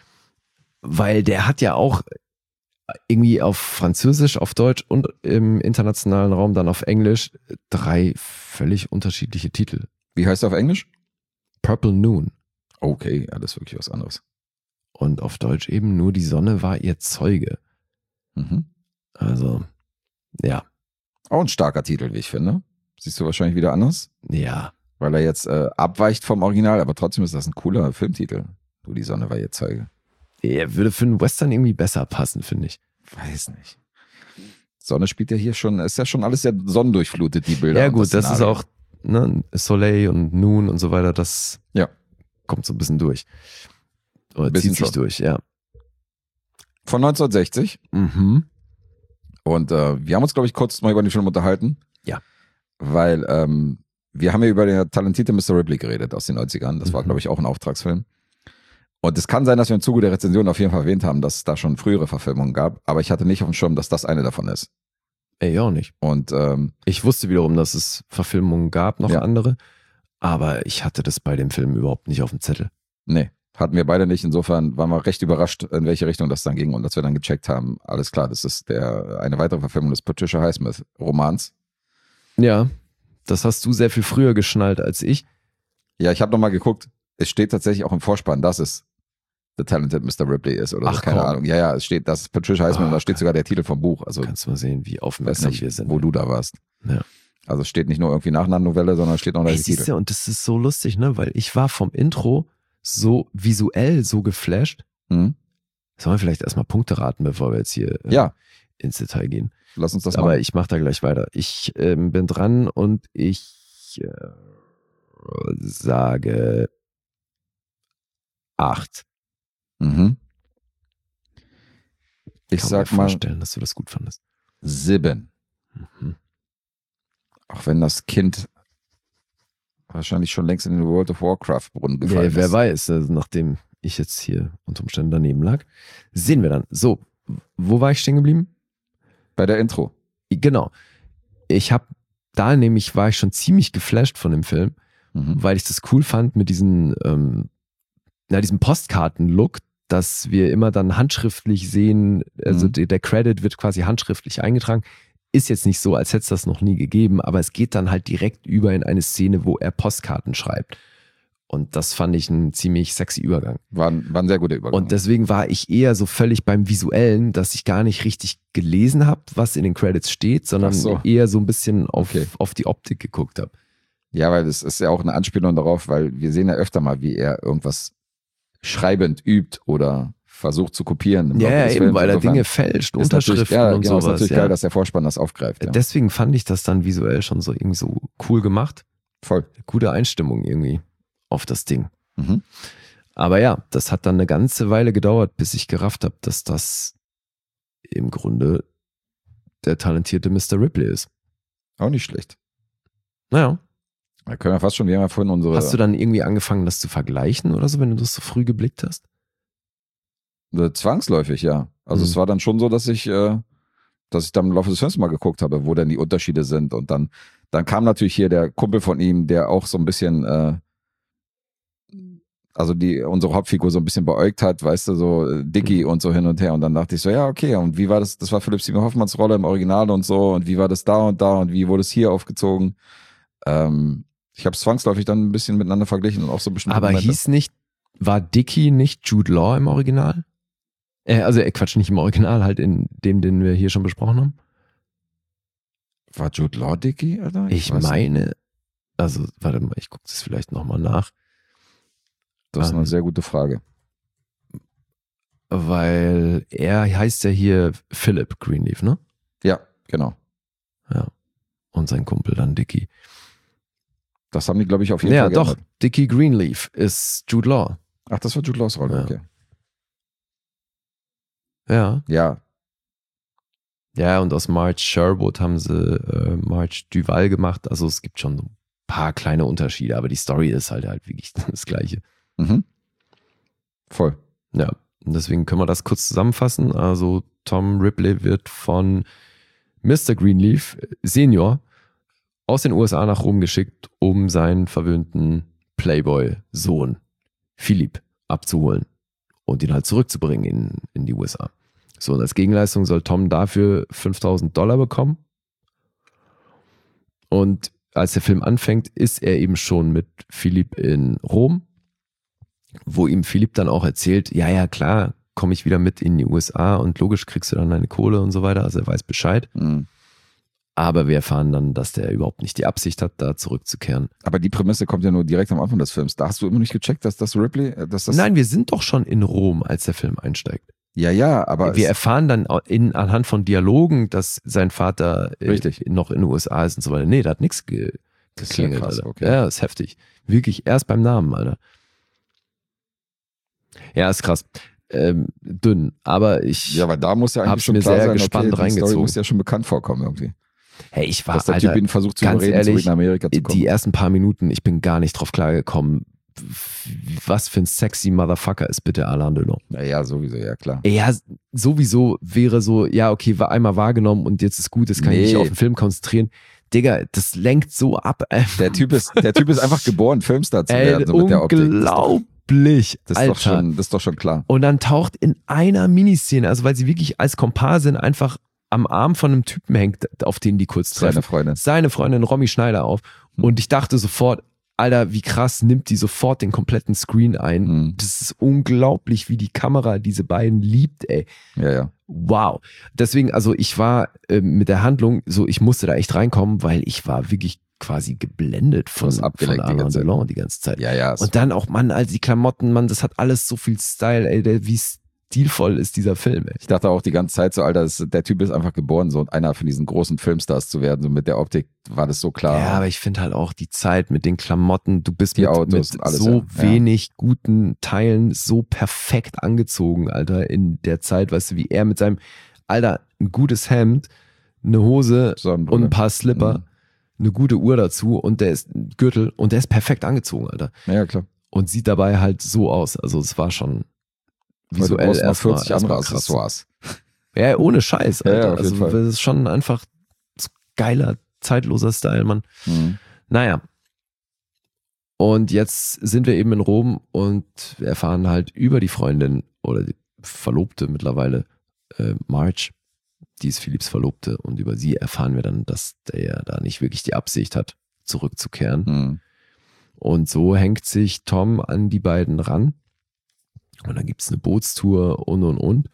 Weil der hat ja auch irgendwie auf Französisch, auf Deutsch und im internationalen Raum dann auf Englisch drei völlig unterschiedliche Titel. Wie heißt er auf Englisch? Purple Noon. Okay, ja, das ist wirklich was anderes. Und auf Deutsch eben Nur die Sonne war ihr Zeuge. Mhm. Also, ja, Auch ein starker Titel, wie ich finde. Siehst du wahrscheinlich wieder anders, ja. weil er jetzt äh, abweicht vom Original, aber trotzdem ist das ein cooler Filmtitel. Nur die Sonne war ihr Zeuge. Er würde für einen Western irgendwie besser passen, finde ich. Weiß nicht. Sonne spielt ja hier schon, ist ja schon alles sehr sonnendurchflutet, die Bilder. Ja und gut, das ist Szenario. auch ne, Soleil und Noon und so weiter, das Ja. kommt so ein bisschen durch. Oder Bisschen zieht sich schon. durch, ja. Von neunzehnhundertsechzig. Mhm. Und äh, wir haben uns, glaube ich, kurz mal über den Film unterhalten. Ja. Weil ähm, wir haben ja über den talentierte Mister Ripley geredet aus den neunzigern. Das war, Mhm. glaube ich, auch ein Auftragsfilm. Und es kann sein, dass wir im Zuge der Rezension auf jeden Fall erwähnt haben, dass es da schon frühere Verfilmungen gab. Aber ich hatte nicht auf dem Schirm, dass das eine davon ist. Ey, auch nicht. Und ähm, Ich wusste wiederum, dass es Verfilmungen gab, noch Ja. andere. Aber ich hatte das bei dem Film überhaupt nicht auf dem Zettel. nee, hatten wir beide nicht. Insofern waren wir recht überrascht, in welche Richtung das dann ging. Und als wir dann gecheckt haben, alles klar, das ist der eine weitere Verfilmung des Patricia Highsmith Romans. Ja, das hast du sehr viel früher geschnallt als ich. Ja, ich habe nochmal geguckt. Es steht tatsächlich auch im Vorspann, dass es The Talented Mister Ripley ist oder Ach, so, keine komm. Ahnung. Ja, ja, es steht, das ist Patricia Highsmith Ah, und da steht okay. sogar der Titel vom Buch. Also Kannst du mal sehen, wie weiß aufmerksam nicht, wir sind. wo du da warst. Ja. Also es steht nicht nur irgendwie nach einer Novelle, sondern es steht noch der Ey, Titel. siehst du, und das ist so lustig, ne? Weil ich war vom Intro so visuell so geflasht. Mhm. Sollen wir vielleicht erstmal Punkte raten, bevor wir jetzt hier äh, Ja, ins Detail gehen? lass uns das Aber machen. ich mache da gleich weiter. Ich ähm, bin dran und ich äh, sage acht. Mhm. Ich Kann sag mir mal vorstellen, dass du das gut fandest. sieben. Mhm. Auch wenn das Kind wahrscheinlich schon längst in den World of Warcraft Brunnen gefallen Wer, wer ist. weiß, also nachdem ich jetzt hier unter Umständen daneben lag, sehen wir dann. So, wo war ich stehen geblieben? Bei der Intro. Genau. Ich habe da nämlich, war ich schon ziemlich geflasht von dem Film, Mhm. weil ich das cool fand mit diesen, ähm, na, diesem Postkarten-Look, dass wir immer dann handschriftlich sehen, also Mhm. der, der Credit wird quasi handschriftlich eingetragen. Ist jetzt nicht so, als hätte es das noch nie gegeben, aber es geht dann halt direkt über in eine Szene, wo er Postkarten schreibt. Und das fand ich ein ziemlich sexy Übergang. War, ein- war ein sehr guter Übergang. Und deswegen war ich eher so völlig beim Visuellen, dass ich gar nicht richtig gelesen habe, was in den Credits steht, sondern Ach so. eher so ein bisschen auf, Okay. auf die Optik geguckt habe. Ja, weil das ist ja auch eine Anspielung darauf, weil wir sehen ja öfter mal, wie er irgendwas schreibend übt oder versucht zu kopieren. im Ja, Laufe ja, des eben, Films. weil er Insofern Dinge fälscht, ist natürlich- Unterschriften ja, und genau, ist sowas. natürlich Ja. geil, dass der Vorspann das aufgreift. Ja. Deswegen fand ich das dann visuell schon so irgendwie so cool gemacht. Voll. Gute Einstimmung irgendwie auf das Ding. Mhm. Aber ja, das hat dann eine ganze Weile gedauert, bis ich gerafft habe, dass das im Grunde der talentierte Mister Ripley ist. Auch nicht schlecht. Naja. Da können wir fast schon, wir haben ja vorhin unsere Hast du dann irgendwie angefangen, das zu vergleichen oder so, wenn du das so früh geblickt hast? Äh, Zwangsläufig, ja. Also Mhm. es war dann schon so, dass ich, äh, dass ich dann im Laufe des Films mal geguckt habe, wo denn die Unterschiede sind. Und dann, dann kam natürlich hier der Kumpel von ihm, der auch so ein bisschen, äh, also die unsere Hauptfigur so ein bisschen beäugt hat, weißt du, so äh, Dicky Mhm. und so hin und her. Und dann dachte ich so, ja, okay, und wie war das? Das war Philipp Seymour Hoffmanns Rolle im Original und so. Und wie war das da und da und wie wurde es hier aufgezogen? Ähm, ich habe es zwangsläufig dann ein bisschen miteinander verglichen und auch so bestimmte Aber Momente. hieß nicht, war Dickie nicht Jude Law im Original? Äh, also, äh, Quatsch, nicht im Original, halt in dem, den wir hier schon besprochen haben. War Jude Law Dicky, Alter? Ich weiß nicht. meine, also, warte mal, ich gucke das vielleicht nochmal nach, Das ist eine ähm, sehr gute Frage. weil er heißt ja hier Philip Greenleaf, ne? Ja, genau. Ja. Und sein Kumpel dann Dickie. Das haben die, glaube ich, auf jeden Ja, Fall doch, geändert. Dickie Greenleaf ist Jude Law. Ach, das war Jude Laws Rolle, Ja. okay. Ja. Ja. Ja, und aus Marge Sherwood haben sie äh, Marge Duval gemacht. Also es gibt schon so ein paar kleine Unterschiede, aber die Story ist halt halt wirklich das Gleiche. Mhm. Voll. Ja, und deswegen können wir das kurz zusammenfassen. Also Tom Ripley wird von Mister Greenleaf Senior aus den U S A nach Rom geschickt, um seinen verwöhnten Playboy-Sohn Philipp abzuholen und ihn halt zurückzubringen in, in die U S A. So, und als Gegenleistung soll Tom dafür fünftausend Dollar bekommen. Und als der Film anfängt, ist er eben schon mit Philipp in Rom, wo ihm Philipp dann auch erzählt, ja, ja, klar, komme ich wieder mit in die U S A und logisch kriegst du dann deine Kohle und so weiter. Also er weiß Bescheid. Mhm. Aber wir erfahren dann, dass der überhaupt nicht die Absicht hat, da zurückzukehren. Aber die Prämisse kommt ja nur direkt am Anfang des Films. Da hast du immer nicht gecheckt, dass das Ripley, dass das... Nein, wir sind doch schon in Rom, als der Film einsteigt. Ja, ja, aber... Wir erfahren dann in, anhand von Dialogen, dass sein Vater äh, Richtig. noch in den U S A ist und so weiter. Nee, da hat nichts ge Das ist ja geklingelt. krass, Alter. okay. Ja, ist heftig. Wirklich erst beim Namen, Alter. Ja, ist krass. Ähm, dünn, aber ich Ja, aber da muss ja eigentlich hab's schon mir klar sehr sein, gespannt okay, die Story reingezogen. muss ja schon bekannt vorkommen irgendwie. Hey, ich war, Dass der Alter, Typ ihn versucht zu ganz überreden, ehrlich, zurück nach Amerika zu kommen. die ersten paar Minuten, ich bin gar nicht drauf klargekommen, was für ein sexy Motherfucker ist bitte Alain Delon. Naja, sowieso, ja klar. Ja, sowieso wäre so, ja, okay, war einmal wahrgenommen und jetzt ist gut, jetzt kann ich Nee. mich auf den Film konzentrieren. Digga, das lenkt so ab. Der Typ ist, der Typ ist einfach geboren, Filmstar zu Ey, werden, so mit der Optik. unglaublich, Das ist, Alter. doch, das, ist doch schon, das ist doch schon klar. Und dann taucht in einer Miniszene, also weil sie wirklich als Komparsin einfach am Arm von einem Typen hängt, auf den die kurz treffen. Seine Freundin. Seine Freundin Romy Schneider auf. Und ich dachte sofort, Alter, wie krass nimmt die sofort den kompletten Screen ein. Mhm. Das ist unglaublich, wie die Kamera diese beiden liebt, ey. Ja, ja. Wow. Deswegen, also ich war äh, mit der Handlung so, ich musste da echt reinkommen, weil ich war wirklich quasi geblendet von, hast abgelenkt von die Alain ganze Zeit. Delon die ganze Zeit. Ja, ja. Und dann auch, Mann, also die Klamotten, Mann, das hat alles so viel Style, ey, der, wie stilvoll ist dieser Film, ey. Ich dachte auch die ganze Zeit so, Alter, das, der Typ ist einfach geboren, so einer von diesen großen Filmstars zu werden. So mit der Optik war das so klar. Ja, aber ich finde halt auch die Zeit mit den Klamotten, du bist Die mit, Autos mit und alles, so ja. wenig guten Teilen so perfekt angezogen, Alter, in der Zeit, weißt du, wie er mit seinem, Alter, ein gutes Hemd, eine Hose Sonnenbrille. und ein paar Slipper, Mhm. eine gute Uhr dazu und der ist ein Gürtel und der ist perfekt angezogen, Alter. Ja, klar. Und sieht dabei halt so aus, also es war schon Weil du visuell brauchst noch erstmal vierzig erstmal andere krass. Accessoires. Ja, ohne Scheiß, Ja, Alter. ja, auf jeden also Fall. das ist schon einfach so geiler, zeitloser Style, Mann. Mhm. Naja. Und jetzt sind wir eben in Rom und wir erfahren halt über die Freundin oder die Verlobte mittlerweile, äh, Marge, die ist Philipps Verlobte, und über sie erfahren wir dann, dass der da nicht wirklich die Absicht hat, zurückzukehren. Mhm. Und so hängt sich Tom an die beiden ran. Und dann gibt es eine Bootstour und und und.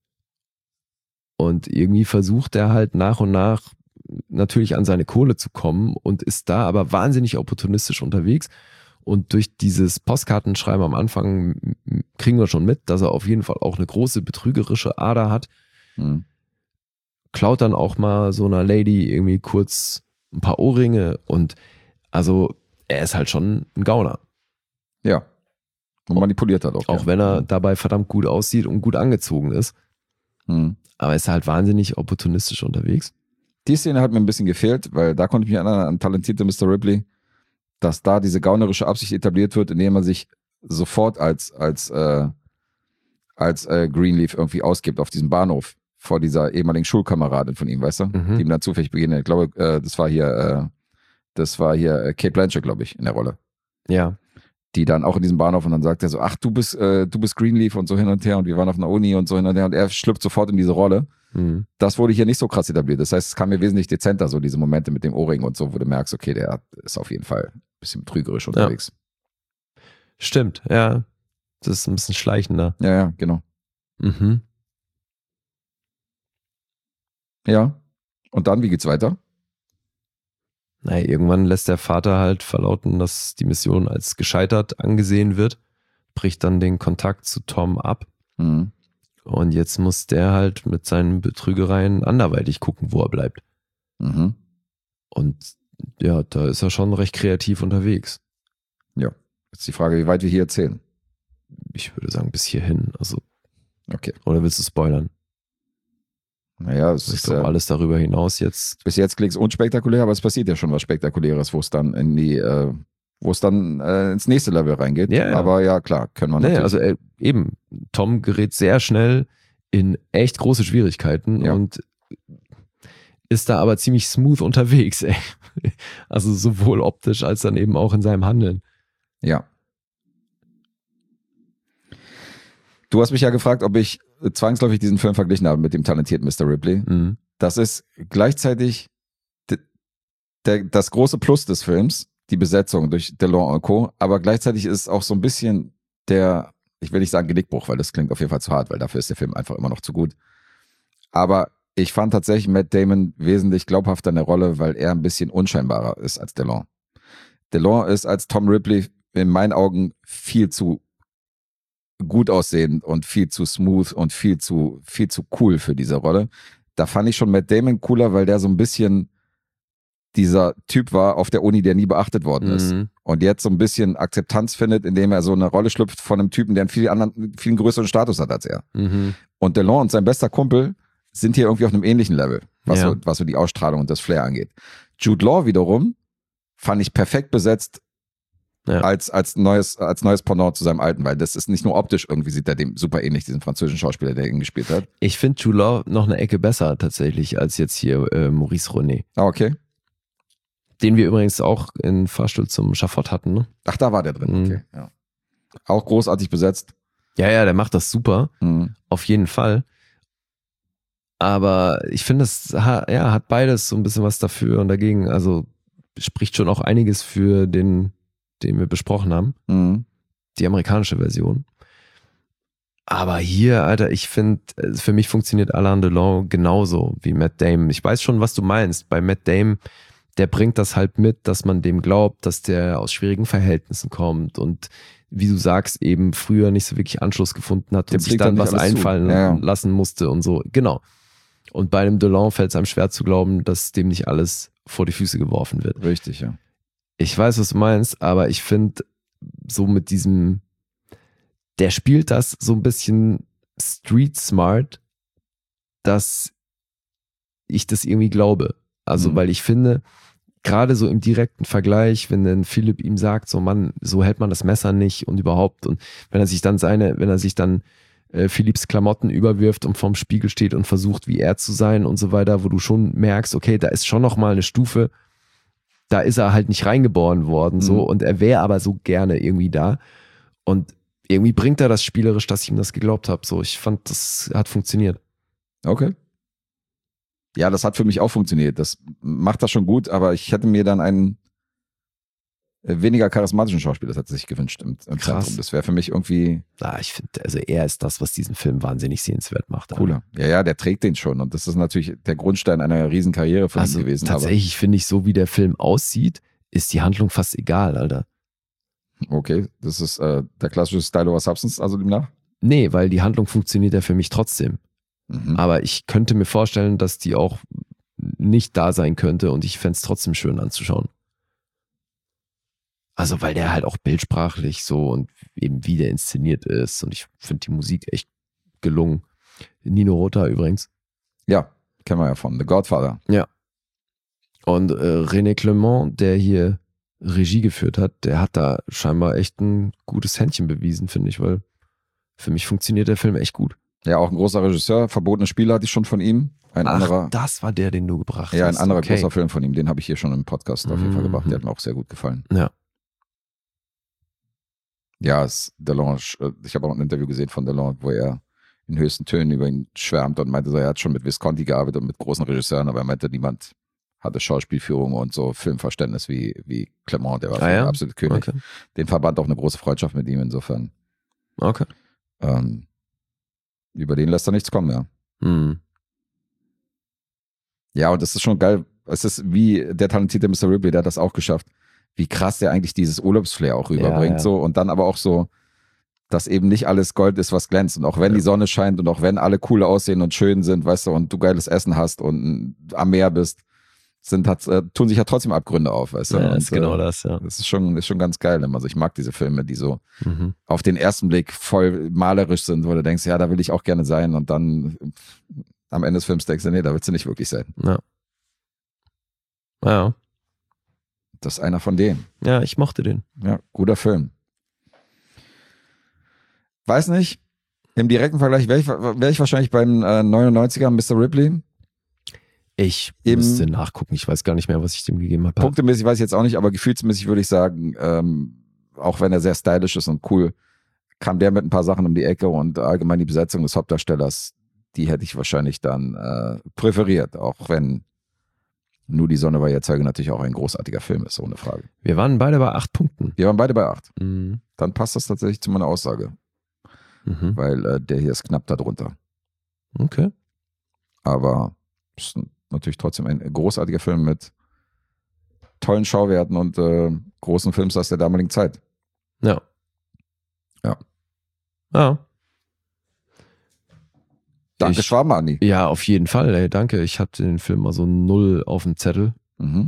Und irgendwie versucht er halt nach und nach natürlich an seine Kohle zu kommen und ist da aber wahnsinnig opportunistisch unterwegs. Und durch dieses Postkartenschreiben am Anfang m- kriegen wir schon mit, dass er auf jeden Fall auch eine große betrügerische Ader hat. Mhm. Klaut dann auch mal so einer Lady irgendwie kurz ein paar Ohrringe und also er ist halt schon ein Gauner. Ja. Und manipuliert hat auch. Auch ja. wenn er dabei verdammt gut aussieht und gut angezogen ist. Mhm. Aber er ist halt wahnsinnig opportunistisch unterwegs. Die Szene hat mir ein bisschen gefehlt, weil da konnte ich mich erinnern an talentierte Mister Ripley, dass da diese gaunerische Absicht etabliert wird, indem er sich sofort als, als, äh, als äh, Greenleaf irgendwie ausgibt auf diesem Bahnhof vor dieser ehemaligen Schulkameradin von ihm, weißt du? Mhm. Die ihm dann zufällig begegnet. Ich glaube, äh, das war hier, äh, das war hier äh, Cate Blanchett, glaube ich, in der Rolle. Ja. Die dann auch in diesem Bahnhof und dann sagt er so, ach, du bist, äh, du bist Greenleaf und so hin und her und wir waren auf einer Uni und so hin und her und er schlüpft sofort in diese Rolle. Mhm. Das wurde hier nicht so krass etabliert. Das heißt, es kam mir wesentlich dezenter, so diese Momente mit dem Ohrring und so, wo du merkst, okay, der ist auf jeden Fall ein bisschen betrügerisch unterwegs. Stimmt, ja. Das ist ein bisschen schleichender. Ja, ja, genau. Mhm. Ja. Und dann, wie geht's weiter? Naja, irgendwann lässt der Vater halt verlauten, dass die Mission als gescheitert angesehen wird, bricht dann den Kontakt zu Tom ab. Mhm. Und jetzt muss der halt mit seinen Betrügereien anderweitig gucken, wo er bleibt. Mhm. Und ja, da ist er schon recht kreativ unterwegs. Ja. Jetzt die Frage, wie weit wir hier erzählen. Ich würde sagen, bis hierhin. Also, Okay. oder willst du spoilern? Naja, es Ich ist glaube, äh, alles darüber hinaus jetzt. bis jetzt klingt es unspektakulär, aber es passiert ja schon was Spektakuläres, wo es dann in die, äh, wo es dann äh, ins nächste Level reingeht. Ja, ja. Aber ja, klar, können wir Nee, natürlich. also äh, eben, Tom gerät sehr schnell in echt große Schwierigkeiten Ja. und ist da aber ziemlich smooth unterwegs, ey. Also sowohl optisch als dann eben auch in seinem Handeln. Ja. Du hast mich ja gefragt, ob ich zwangsläufig diesen Film verglichen habe mit dem talentierten Mister Ripley. Mhm. Das ist gleichzeitig de, der, das große Plus des Films, die Besetzung durch DeLong und Co., aber gleichzeitig ist es auch so ein bisschen der, ich will nicht sagen Genickbruch, weil das klingt auf jeden Fall zu hart, weil dafür ist der Film einfach immer noch zu gut. Aber ich fand tatsächlich Matt Damon wesentlich glaubhafter in der Rolle, weil er ein bisschen unscheinbarer ist als DeLong. DeLong ist als Tom Ripley in meinen Augen viel zu gut aussehend und viel zu smooth und viel zu, viel zu cool für diese Rolle. Da fand ich schon Matt Damon cooler, weil der so ein bisschen dieser Typ war auf der Uni, der nie beachtet worden ist. Mhm. Und jetzt so ein bisschen Akzeptanz findet, indem er so eine Rolle schlüpft von einem Typen, der einen viel, anderen, viel größeren Status hat als er. Mhm. Und DeLong und sein bester Kumpel sind hier irgendwie auf einem ähnlichen Level, was, Ja. so, was so die Ausstrahlung und das Flair angeht. Jude Law wiederum fand ich perfekt besetzt Ja. als, als, neues, als neues Pendant zu seinem alten, weil das ist nicht nur optisch, irgendwie sieht er dem super ähnlich, diesen französischen Schauspieler, der ihn gespielt hat. Ich finde Jude Law noch eine Ecke besser tatsächlich als jetzt hier äh, Maurice René. Ah, okay. Den wir übrigens auch in Fahrstuhl zum Schafott hatten, ne? Ach, da war der drin, Mhm. okay. Ja. Auch großartig besetzt. Ja, ja, der macht das super. Mhm. Auf jeden Fall. Aber ich finde, es ha- ja, hat beides so ein bisschen was dafür und dagegen. Also spricht schon auch einiges für den, den wir besprochen haben. Mhm. Die amerikanische Version. Aber hier, Alter, ich finde, für mich funktioniert Alain Delon genauso wie Matt Damon. Ich weiß schon, was du meinst. Bei Matt Damon, der bringt das halt mit, dass man dem glaubt, dass der aus schwierigen Verhältnissen kommt und wie du sagst, eben früher nicht so wirklich Anschluss gefunden hat Dem und sich fliegt dann dann was nicht alles zu. einfallen Ja, ja. lassen musste und so. Genau. Und bei dem Delon fällt es einem schwer zu glauben, dass dem nicht alles vor die Füße geworfen wird. Richtig, ja. Ich weiß, was du meinst, aber ich finde, so mit diesem, der spielt das so ein bisschen street smart, dass ich das irgendwie glaube. Also, Mhm. weil ich finde, gerade so im direkten Vergleich, wenn dann Philipp ihm sagt, so Mann, so hält man das Messer nicht und überhaupt, und wenn er sich dann seine, wenn er sich dann äh, Philipps Klamotten überwirft und vorm Spiegel steht und versucht, wie er zu sein und so weiter, wo du schon merkst, okay, da ist schon noch mal eine Stufe, da ist er halt nicht reingeboren worden, so, Mhm. und er wäre aber so gerne irgendwie da. Und irgendwie bringt er das spielerisch, dass ich ihm das geglaubt habe. So, ich fand, das hat funktioniert. Okay. Ja, das hat für mich auch funktioniert. Das macht das schon gut, aber ich hätte mir dann einen äh, weniger charismatischen Schauspieler tatsächlich gewünscht im, im Krass. Zentrum. Das wäre für mich irgendwie Ah, ich finde, also er ist das, was diesen Film wahnsinnig sehenswert macht. cooler. Ja, ja, der trägt den schon und das ist natürlich der Grundstein einer riesen Karriere von Also ihm gewesen. tatsächlich finde ich, so wie der Film aussieht, ist die Handlung fast egal, Alter. Aber okay, das ist äh, der klassische Style over Substance, also demnach. Nee, weil die Handlung funktioniert ja für mich trotzdem. Mhm. Aber ich könnte mir vorstellen, dass die auch nicht da sein könnte und ich fände es trotzdem schön anzuschauen. Also, weil der halt auch bildsprachlich so und eben wie der inszeniert ist und ich finde die Musik echt gelungen. Nino Rota übrigens. Ja, kennen wir ja von The Godfather. Und äh, René Clement, der hier Regie geführt hat, der hat da scheinbar echt ein gutes Händchen bewiesen, finde ich, weil für mich funktioniert der Film echt gut. Ja, auch ein großer Regisseur. Verbotene Spiele hatte ich schon von ihm. Ein Ach, anderer, das war der, den du gebracht ja, ein hast. anderer okay. großer Film von ihm. Den habe ich hier schon im Podcast auf jeden Fall Mhm. gebracht. Der hat mir auch sehr gut gefallen. Ja. Ja, es, Delon, ich habe auch ein Interview gesehen von Delon, wo er in höchsten Tönen über ihn schwärmt und meinte so, er hat schon mit Visconti gearbeitet und mit großen Regisseuren, aber er meinte, niemand hatte Schauspielführung und so Filmverständnis wie, wie Clement, der war Ah, ja? der absolute König. Okay. Den verband auch eine große Freundschaft mit ihm, insofern. Okay. Ähm, über den lässt er nichts kommen, ja. Hm. Ja, und das ist schon geil. Es ist wie der talentierte Mister Ripley, der hat das auch geschafft, wie krass der eigentlich dieses Urlaubsflair auch rüberbringt. Ja, ja. So, und dann aber auch so, dass eben nicht alles Gold ist, was glänzt. Und auch wenn Ja. die Sonne scheint und auch wenn alle cool aussehen und schön sind, weißt du, und du geiles Essen hast und am Meer bist, sind, hat, äh, tun sich ja trotzdem Abgründe auf, weißt du. Ja, und, ist genau äh, das, ja. Das ist schon, ist schon ganz geil. Also ich mag diese Filme, die so Mhm. auf den ersten Blick voll malerisch sind, wo du denkst, ja, da will ich auch gerne sein und dann am Ende des Films denkst du, nee, da willst du nicht wirklich sein. Ja. Ja. Das ist einer von denen. Ja, ich mochte den. Ja, guter Film. Weiß nicht, im direkten Vergleich wäre ich, wär ich wahrscheinlich beim äh, neunundneunziger Mister Ripley. Ich Im- müsste nachgucken. Ich weiß gar nicht mehr, was ich dem gegeben habe. Punktemäßig weiß ich jetzt auch nicht, aber gefühlsmäßig würde ich sagen, ähm, auch wenn er sehr stylisch ist und cool, kam der mit ein paar Sachen um die Ecke und allgemein die Besetzung des Hauptdarstellers, die hätte ich wahrscheinlich dann äh, präferiert, auch wenn Nur die Sonne war ihr Zeuge natürlich auch ein großartiger Film ist, ohne Frage. Wir waren beide bei acht Punkten. Wir waren beide bei acht. Mhm. Dann passt das tatsächlich zu meiner Aussage, Mhm. weil äh, der hier ist knapp darunter. Okay. Aber es ist natürlich trotzdem ein großartiger Film mit tollen Schauwerten und äh, großen Filmstars der damaligen Zeit. Ja. Ja. Ja. Danke, Ich- Schwaben, Andi. Ja, auf jeden Fall. Ey, danke. Ich hatte den Film mal so null auf dem Zettel. Mhm.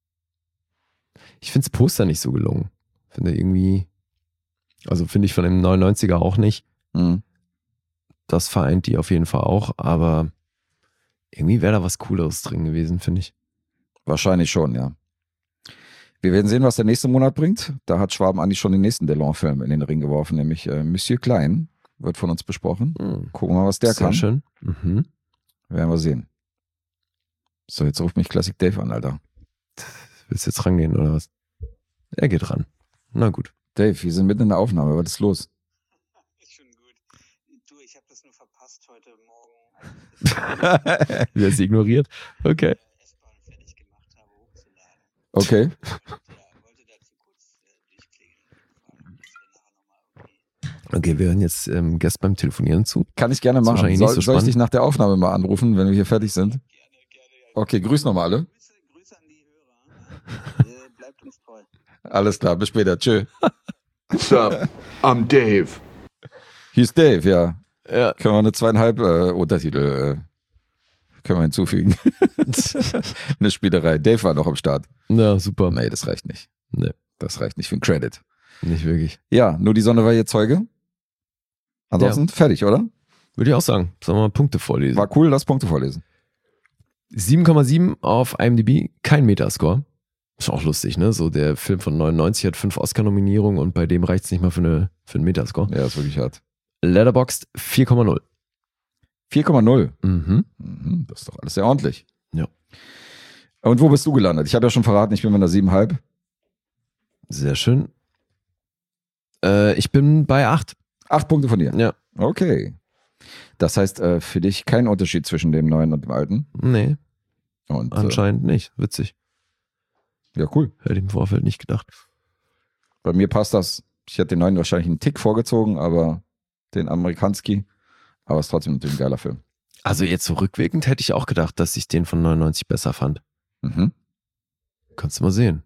Ich finde das Poster nicht so gelungen. Finde irgendwie, also finde ich von dem neunundneunziger auch nicht. Mhm. Das vereint die auf jeden Fall auch, aber irgendwie wäre da was Cooleres drin gewesen, finde ich. Wahrscheinlich schon, ja. Wir werden sehen, was der nächste Monat bringt. Da hat Schwaben Andi schon den nächsten Delon-Film in den Ring geworfen, nämlich äh, Monsieur Klein. Wird von uns besprochen. Mhm. Gucken wir mal, was der Sehr kann. schön. Mhm. Werden wir sehen. So, jetzt ruft mich Classic Dave an, Alter. Willst du jetzt rangehen oder was? Er geht ran. Na gut. Dave, wir sind mitten in der Aufnahme. Was ist los? Ist schon gut. Du, ich habe das nur verpasst heute Morgen. Wer ist ignoriert? Okay. S-Bahn fertig gemacht habe, hochzuladen. Okay. Ja, wollte dazu kurz äh, durchklingeln. Fragen, dass wir nachher nochmal irgendwie. Okay, wir hören jetzt ähm, Gäste beim Telefonieren zu. Kann ich gerne Ist machen. wahrscheinlich Soll, nicht so soll ich spannend. dich nach der Aufnahme mal anrufen, wenn wir hier fertig sind? Gerne, gerne. Ja. Okay, grüß nochmal alle. Grüße, Grüße an die Hörer. äh, bleibt uns treu. Alles klar, bis später. Tschö. What's up? I'm Dave. Hier ist Dave, ja. Ja. Können wir eine zweieinhalb äh, Untertitel äh, können wir hinzufügen. Eine Spielerei. Dave war noch am Start. Ja, super. Nee, das reicht nicht. Nee, Das reicht nicht für einen Credit. nicht wirklich. Ja, nur die Sonne war ihr Zeuge. Ansonsten fertig, oder? Würde ich auch sagen. Sollen wir mal Punkte vorlesen? War cool, lass Punkte vorlesen. sieben Komma sieben auf IMDb, kein Metascore. Ist auch lustig, ne? So der Film von neunundneunzig hat fünf Oscar-Nominierungen und bei dem reicht es nicht mal für, eine, für einen Metascore. Ja, ist wirklich hart. Letterboxd vier Komma null. vier Komma null. Mhm. Mhm, das ist doch alles sehr ordentlich. Ja. Und wo bist du gelandet? Ich habe ja schon verraten, ich bin bei einer sieben Komma fünf. Sehr schön. Äh, ich bin bei acht. Acht Punkte von dir. Ja. Okay. Das heißt, äh, für dich kein Unterschied zwischen dem neuen und dem alten. Nee, Und, äh, anscheinend nicht. Witzig. ja, cool. Hätte ich im Vorfeld nicht gedacht. Bei mir passt das. Ich hätte den neuen wahrscheinlich einen Tick vorgezogen, aber den Amerikanski. Aber es ist trotzdem natürlich ein geiler Film. Also jetzt so rückwirkend hätte ich auch gedacht, dass ich den von neunundneunzig besser fand. Mhm. Kannst du mal sehen.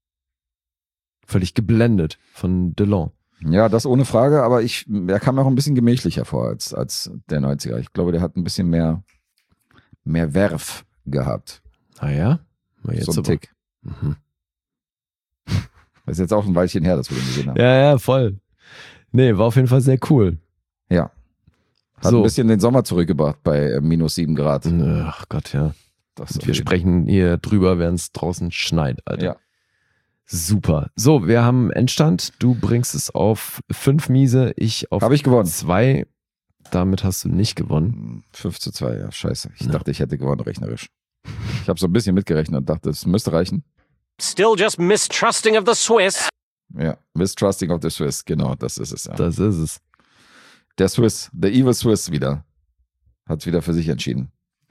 Völlig geblendet von Delon. Ja, das ohne Frage, aber ich, er kam mir auch ein bisschen gemächlicher vor als, als der neunziger. Ich glaube, der hat ein bisschen mehr, mehr Werf gehabt. Ah ja? Mal jetzt so ein aber. Tick. Mhm. Das ist jetzt auch ein Weilchen her, dass wir den gesehen haben. Ja, ja, voll. Nee, war auf jeden Fall sehr cool. Ja. Hat So. ein bisschen den Sommer zurückgebracht bei äh, minus sieben Grad. Ach Gott, ja. Das Und wir sprechen hier drüber, während es draußen schneit, Alter. Ja. Super. So, wir haben Endstand. Du bringst es auf fünf Miese, ich auf Habe ich gewonnen. zwei. Damit hast du nicht gewonnen. fünf zu zwei, ja, scheiße. Ich Ja. dachte, ich hätte gewonnen rechnerisch. Ich habe so ein bisschen mitgerechnet und dachte, es müsste reichen. Still just mistrusting of the Swiss. Ja, Mistrusting of the Swiss, genau, das ist es. Ja. Das ist es. Der Swiss, der Evil Swiss wieder. Hat wieder für sich entschieden.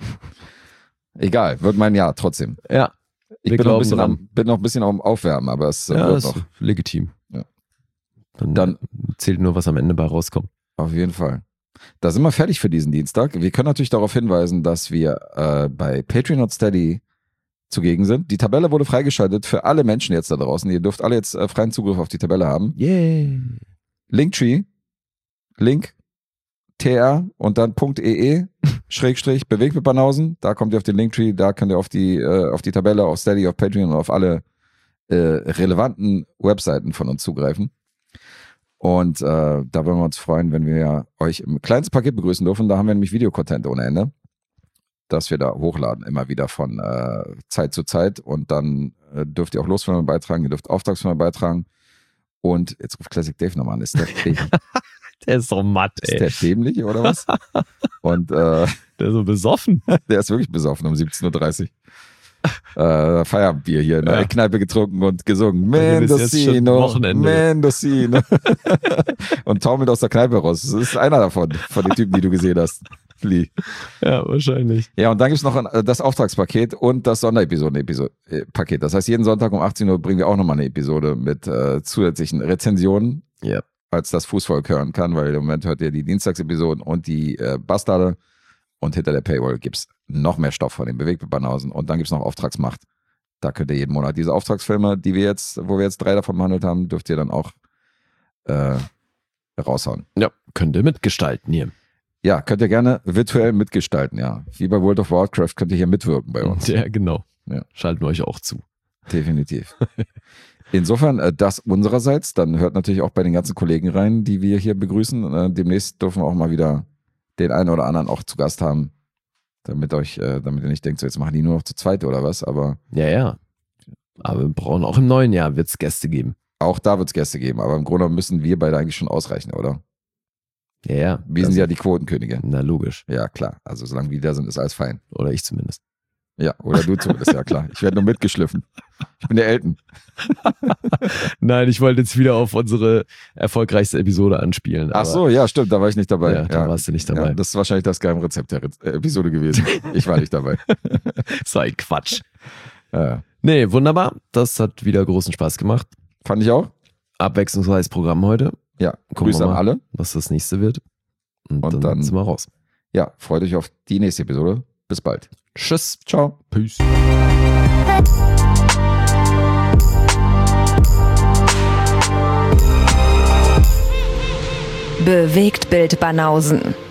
Egal, wird mein Jahr trotzdem. Ja, Ich Wir bin noch, ein glauben bisschen dran. am, bin noch ein bisschen am Aufwärmen, aber es äh, ja wird ist noch. legitim. Ja. Dann, Dann- zählt nur, was am Ende bei rauskommt. Auf jeden Fall. Da sind wir fertig für diesen Dienstag. Wir können natürlich darauf hinweisen, dass wir äh, bei Patreon und Steady zugegen sind. Die Tabelle wurde freigeschaltet für alle Menschen jetzt da draußen. Ihr dürft alle jetzt äh, freien Zugriff auf die Tabelle haben. Yay. Linktree, Link, tr und dann .ee, Schrägstrich, bewegt mit Banausen. Da kommt ihr auf den Linktree, da könnt ihr auf die, äh, auf die Tabelle, auf Steady, auf Patreon und auf alle äh, relevanten Webseiten von uns zugreifen. Und äh, da würden wir uns freuen, wenn wir euch im kleinsten Paket begrüßen dürfen. Da haben wir nämlich Videocontent ohne Ende. dass wir da hochladen, immer wieder von äh, Zeit zu Zeit. Und dann äh, dürft ihr auch Losfilme beitragen, ihr dürft Auftragsfilme beitragen. Und jetzt ruft Classic Dave nochmal an. Ist der, der ist so matt, ey. Ist der dämlich oder was? Und äh, der ist so besoffen. Der ist wirklich besoffen um siebzehn Uhr dreißig. Äh, Feierabendbier hier in der ja. Kneipe getrunken und gesungen. Mendocino, Mendocino. Und taumelt aus der Kneipe raus. Das ist einer davon, von den Typen, die du gesehen hast. Lee. Ja, wahrscheinlich. Ja, und dann gibt's noch ein, das Auftragspaket und das Sonderepisoden-Paket. Das heißt, jeden Sonntag um achtzehn Uhr bringen wir auch nochmal eine Episode mit äh, zusätzlichen Rezensionen, yep. als das Fußvolk hören kann, weil im Moment hört ihr die Dienstagsepisoden und die äh, Bastarde. Und hinter der Paywall gibt's noch mehr Stoff von den Bewegtbildbanausen. Und dann gibt's noch Auftragsmacht. Da könnt ihr jeden Monat diese Auftragsfilme, die wir jetzt, wo wir jetzt drei davon behandelt haben, dürft ihr dann auch äh, raushauen. Ja, könnt ihr mitgestalten hier. Ja, könnt ihr gerne virtuell mitgestalten, ja. Wie bei World of Warcraft könnt ihr hier mitwirken bei uns. Ja, genau. Ja. Schalten wir euch auch zu. Definitiv. Insofern, äh, das unsererseits. Dann hört natürlich auch bei den ganzen Kollegen rein, die wir hier begrüßen. Äh, demnächst dürfen wir auch mal wieder den einen oder anderen auch zu Gast haben, damit euch, äh, damit ihr nicht denkt, so jetzt machen die nur noch zu zweit oder was, aber. Ja, ja. Aber wir brauchen auch im neuen Jahr wird's Gäste geben. Auch da wird's Gäste geben, aber im Grunde müssen wir beide eigentlich schon ausreichen, oder? Ja, ja. Wir sind ja die Quotenkönige. Na, logisch. Ja, klar. Also solange wir da sind, ist alles fein. Oder ich zumindest. Ja, oder du zumindest, ja klar. Ich werde nur mitgeschliffen. Ich bin der Elton. Nein, ich wollte jetzt wieder auf unsere erfolgreichste Episode anspielen. Ach so, ja, stimmt, da war ich nicht dabei. Ja, da ja. warst du nicht dabei. Ja, das ist wahrscheinlich das Geheimrezept der Re- Episode gewesen. Ich war nicht dabei. So ein Quatsch. Ja. Nee, wunderbar. Das hat wieder großen Spaß gemacht. Fand ich auch. Abwechslungsreiches Programm heute. Ja, Gucken Grüße wir mal, an alle. was das nächste wird. Und, Und dann, dann- sind wir raus. Ja, freut euch auf die nächste Episode. Bis bald. Tschüss. Ciao. Peace. Bewegtbild Banausen.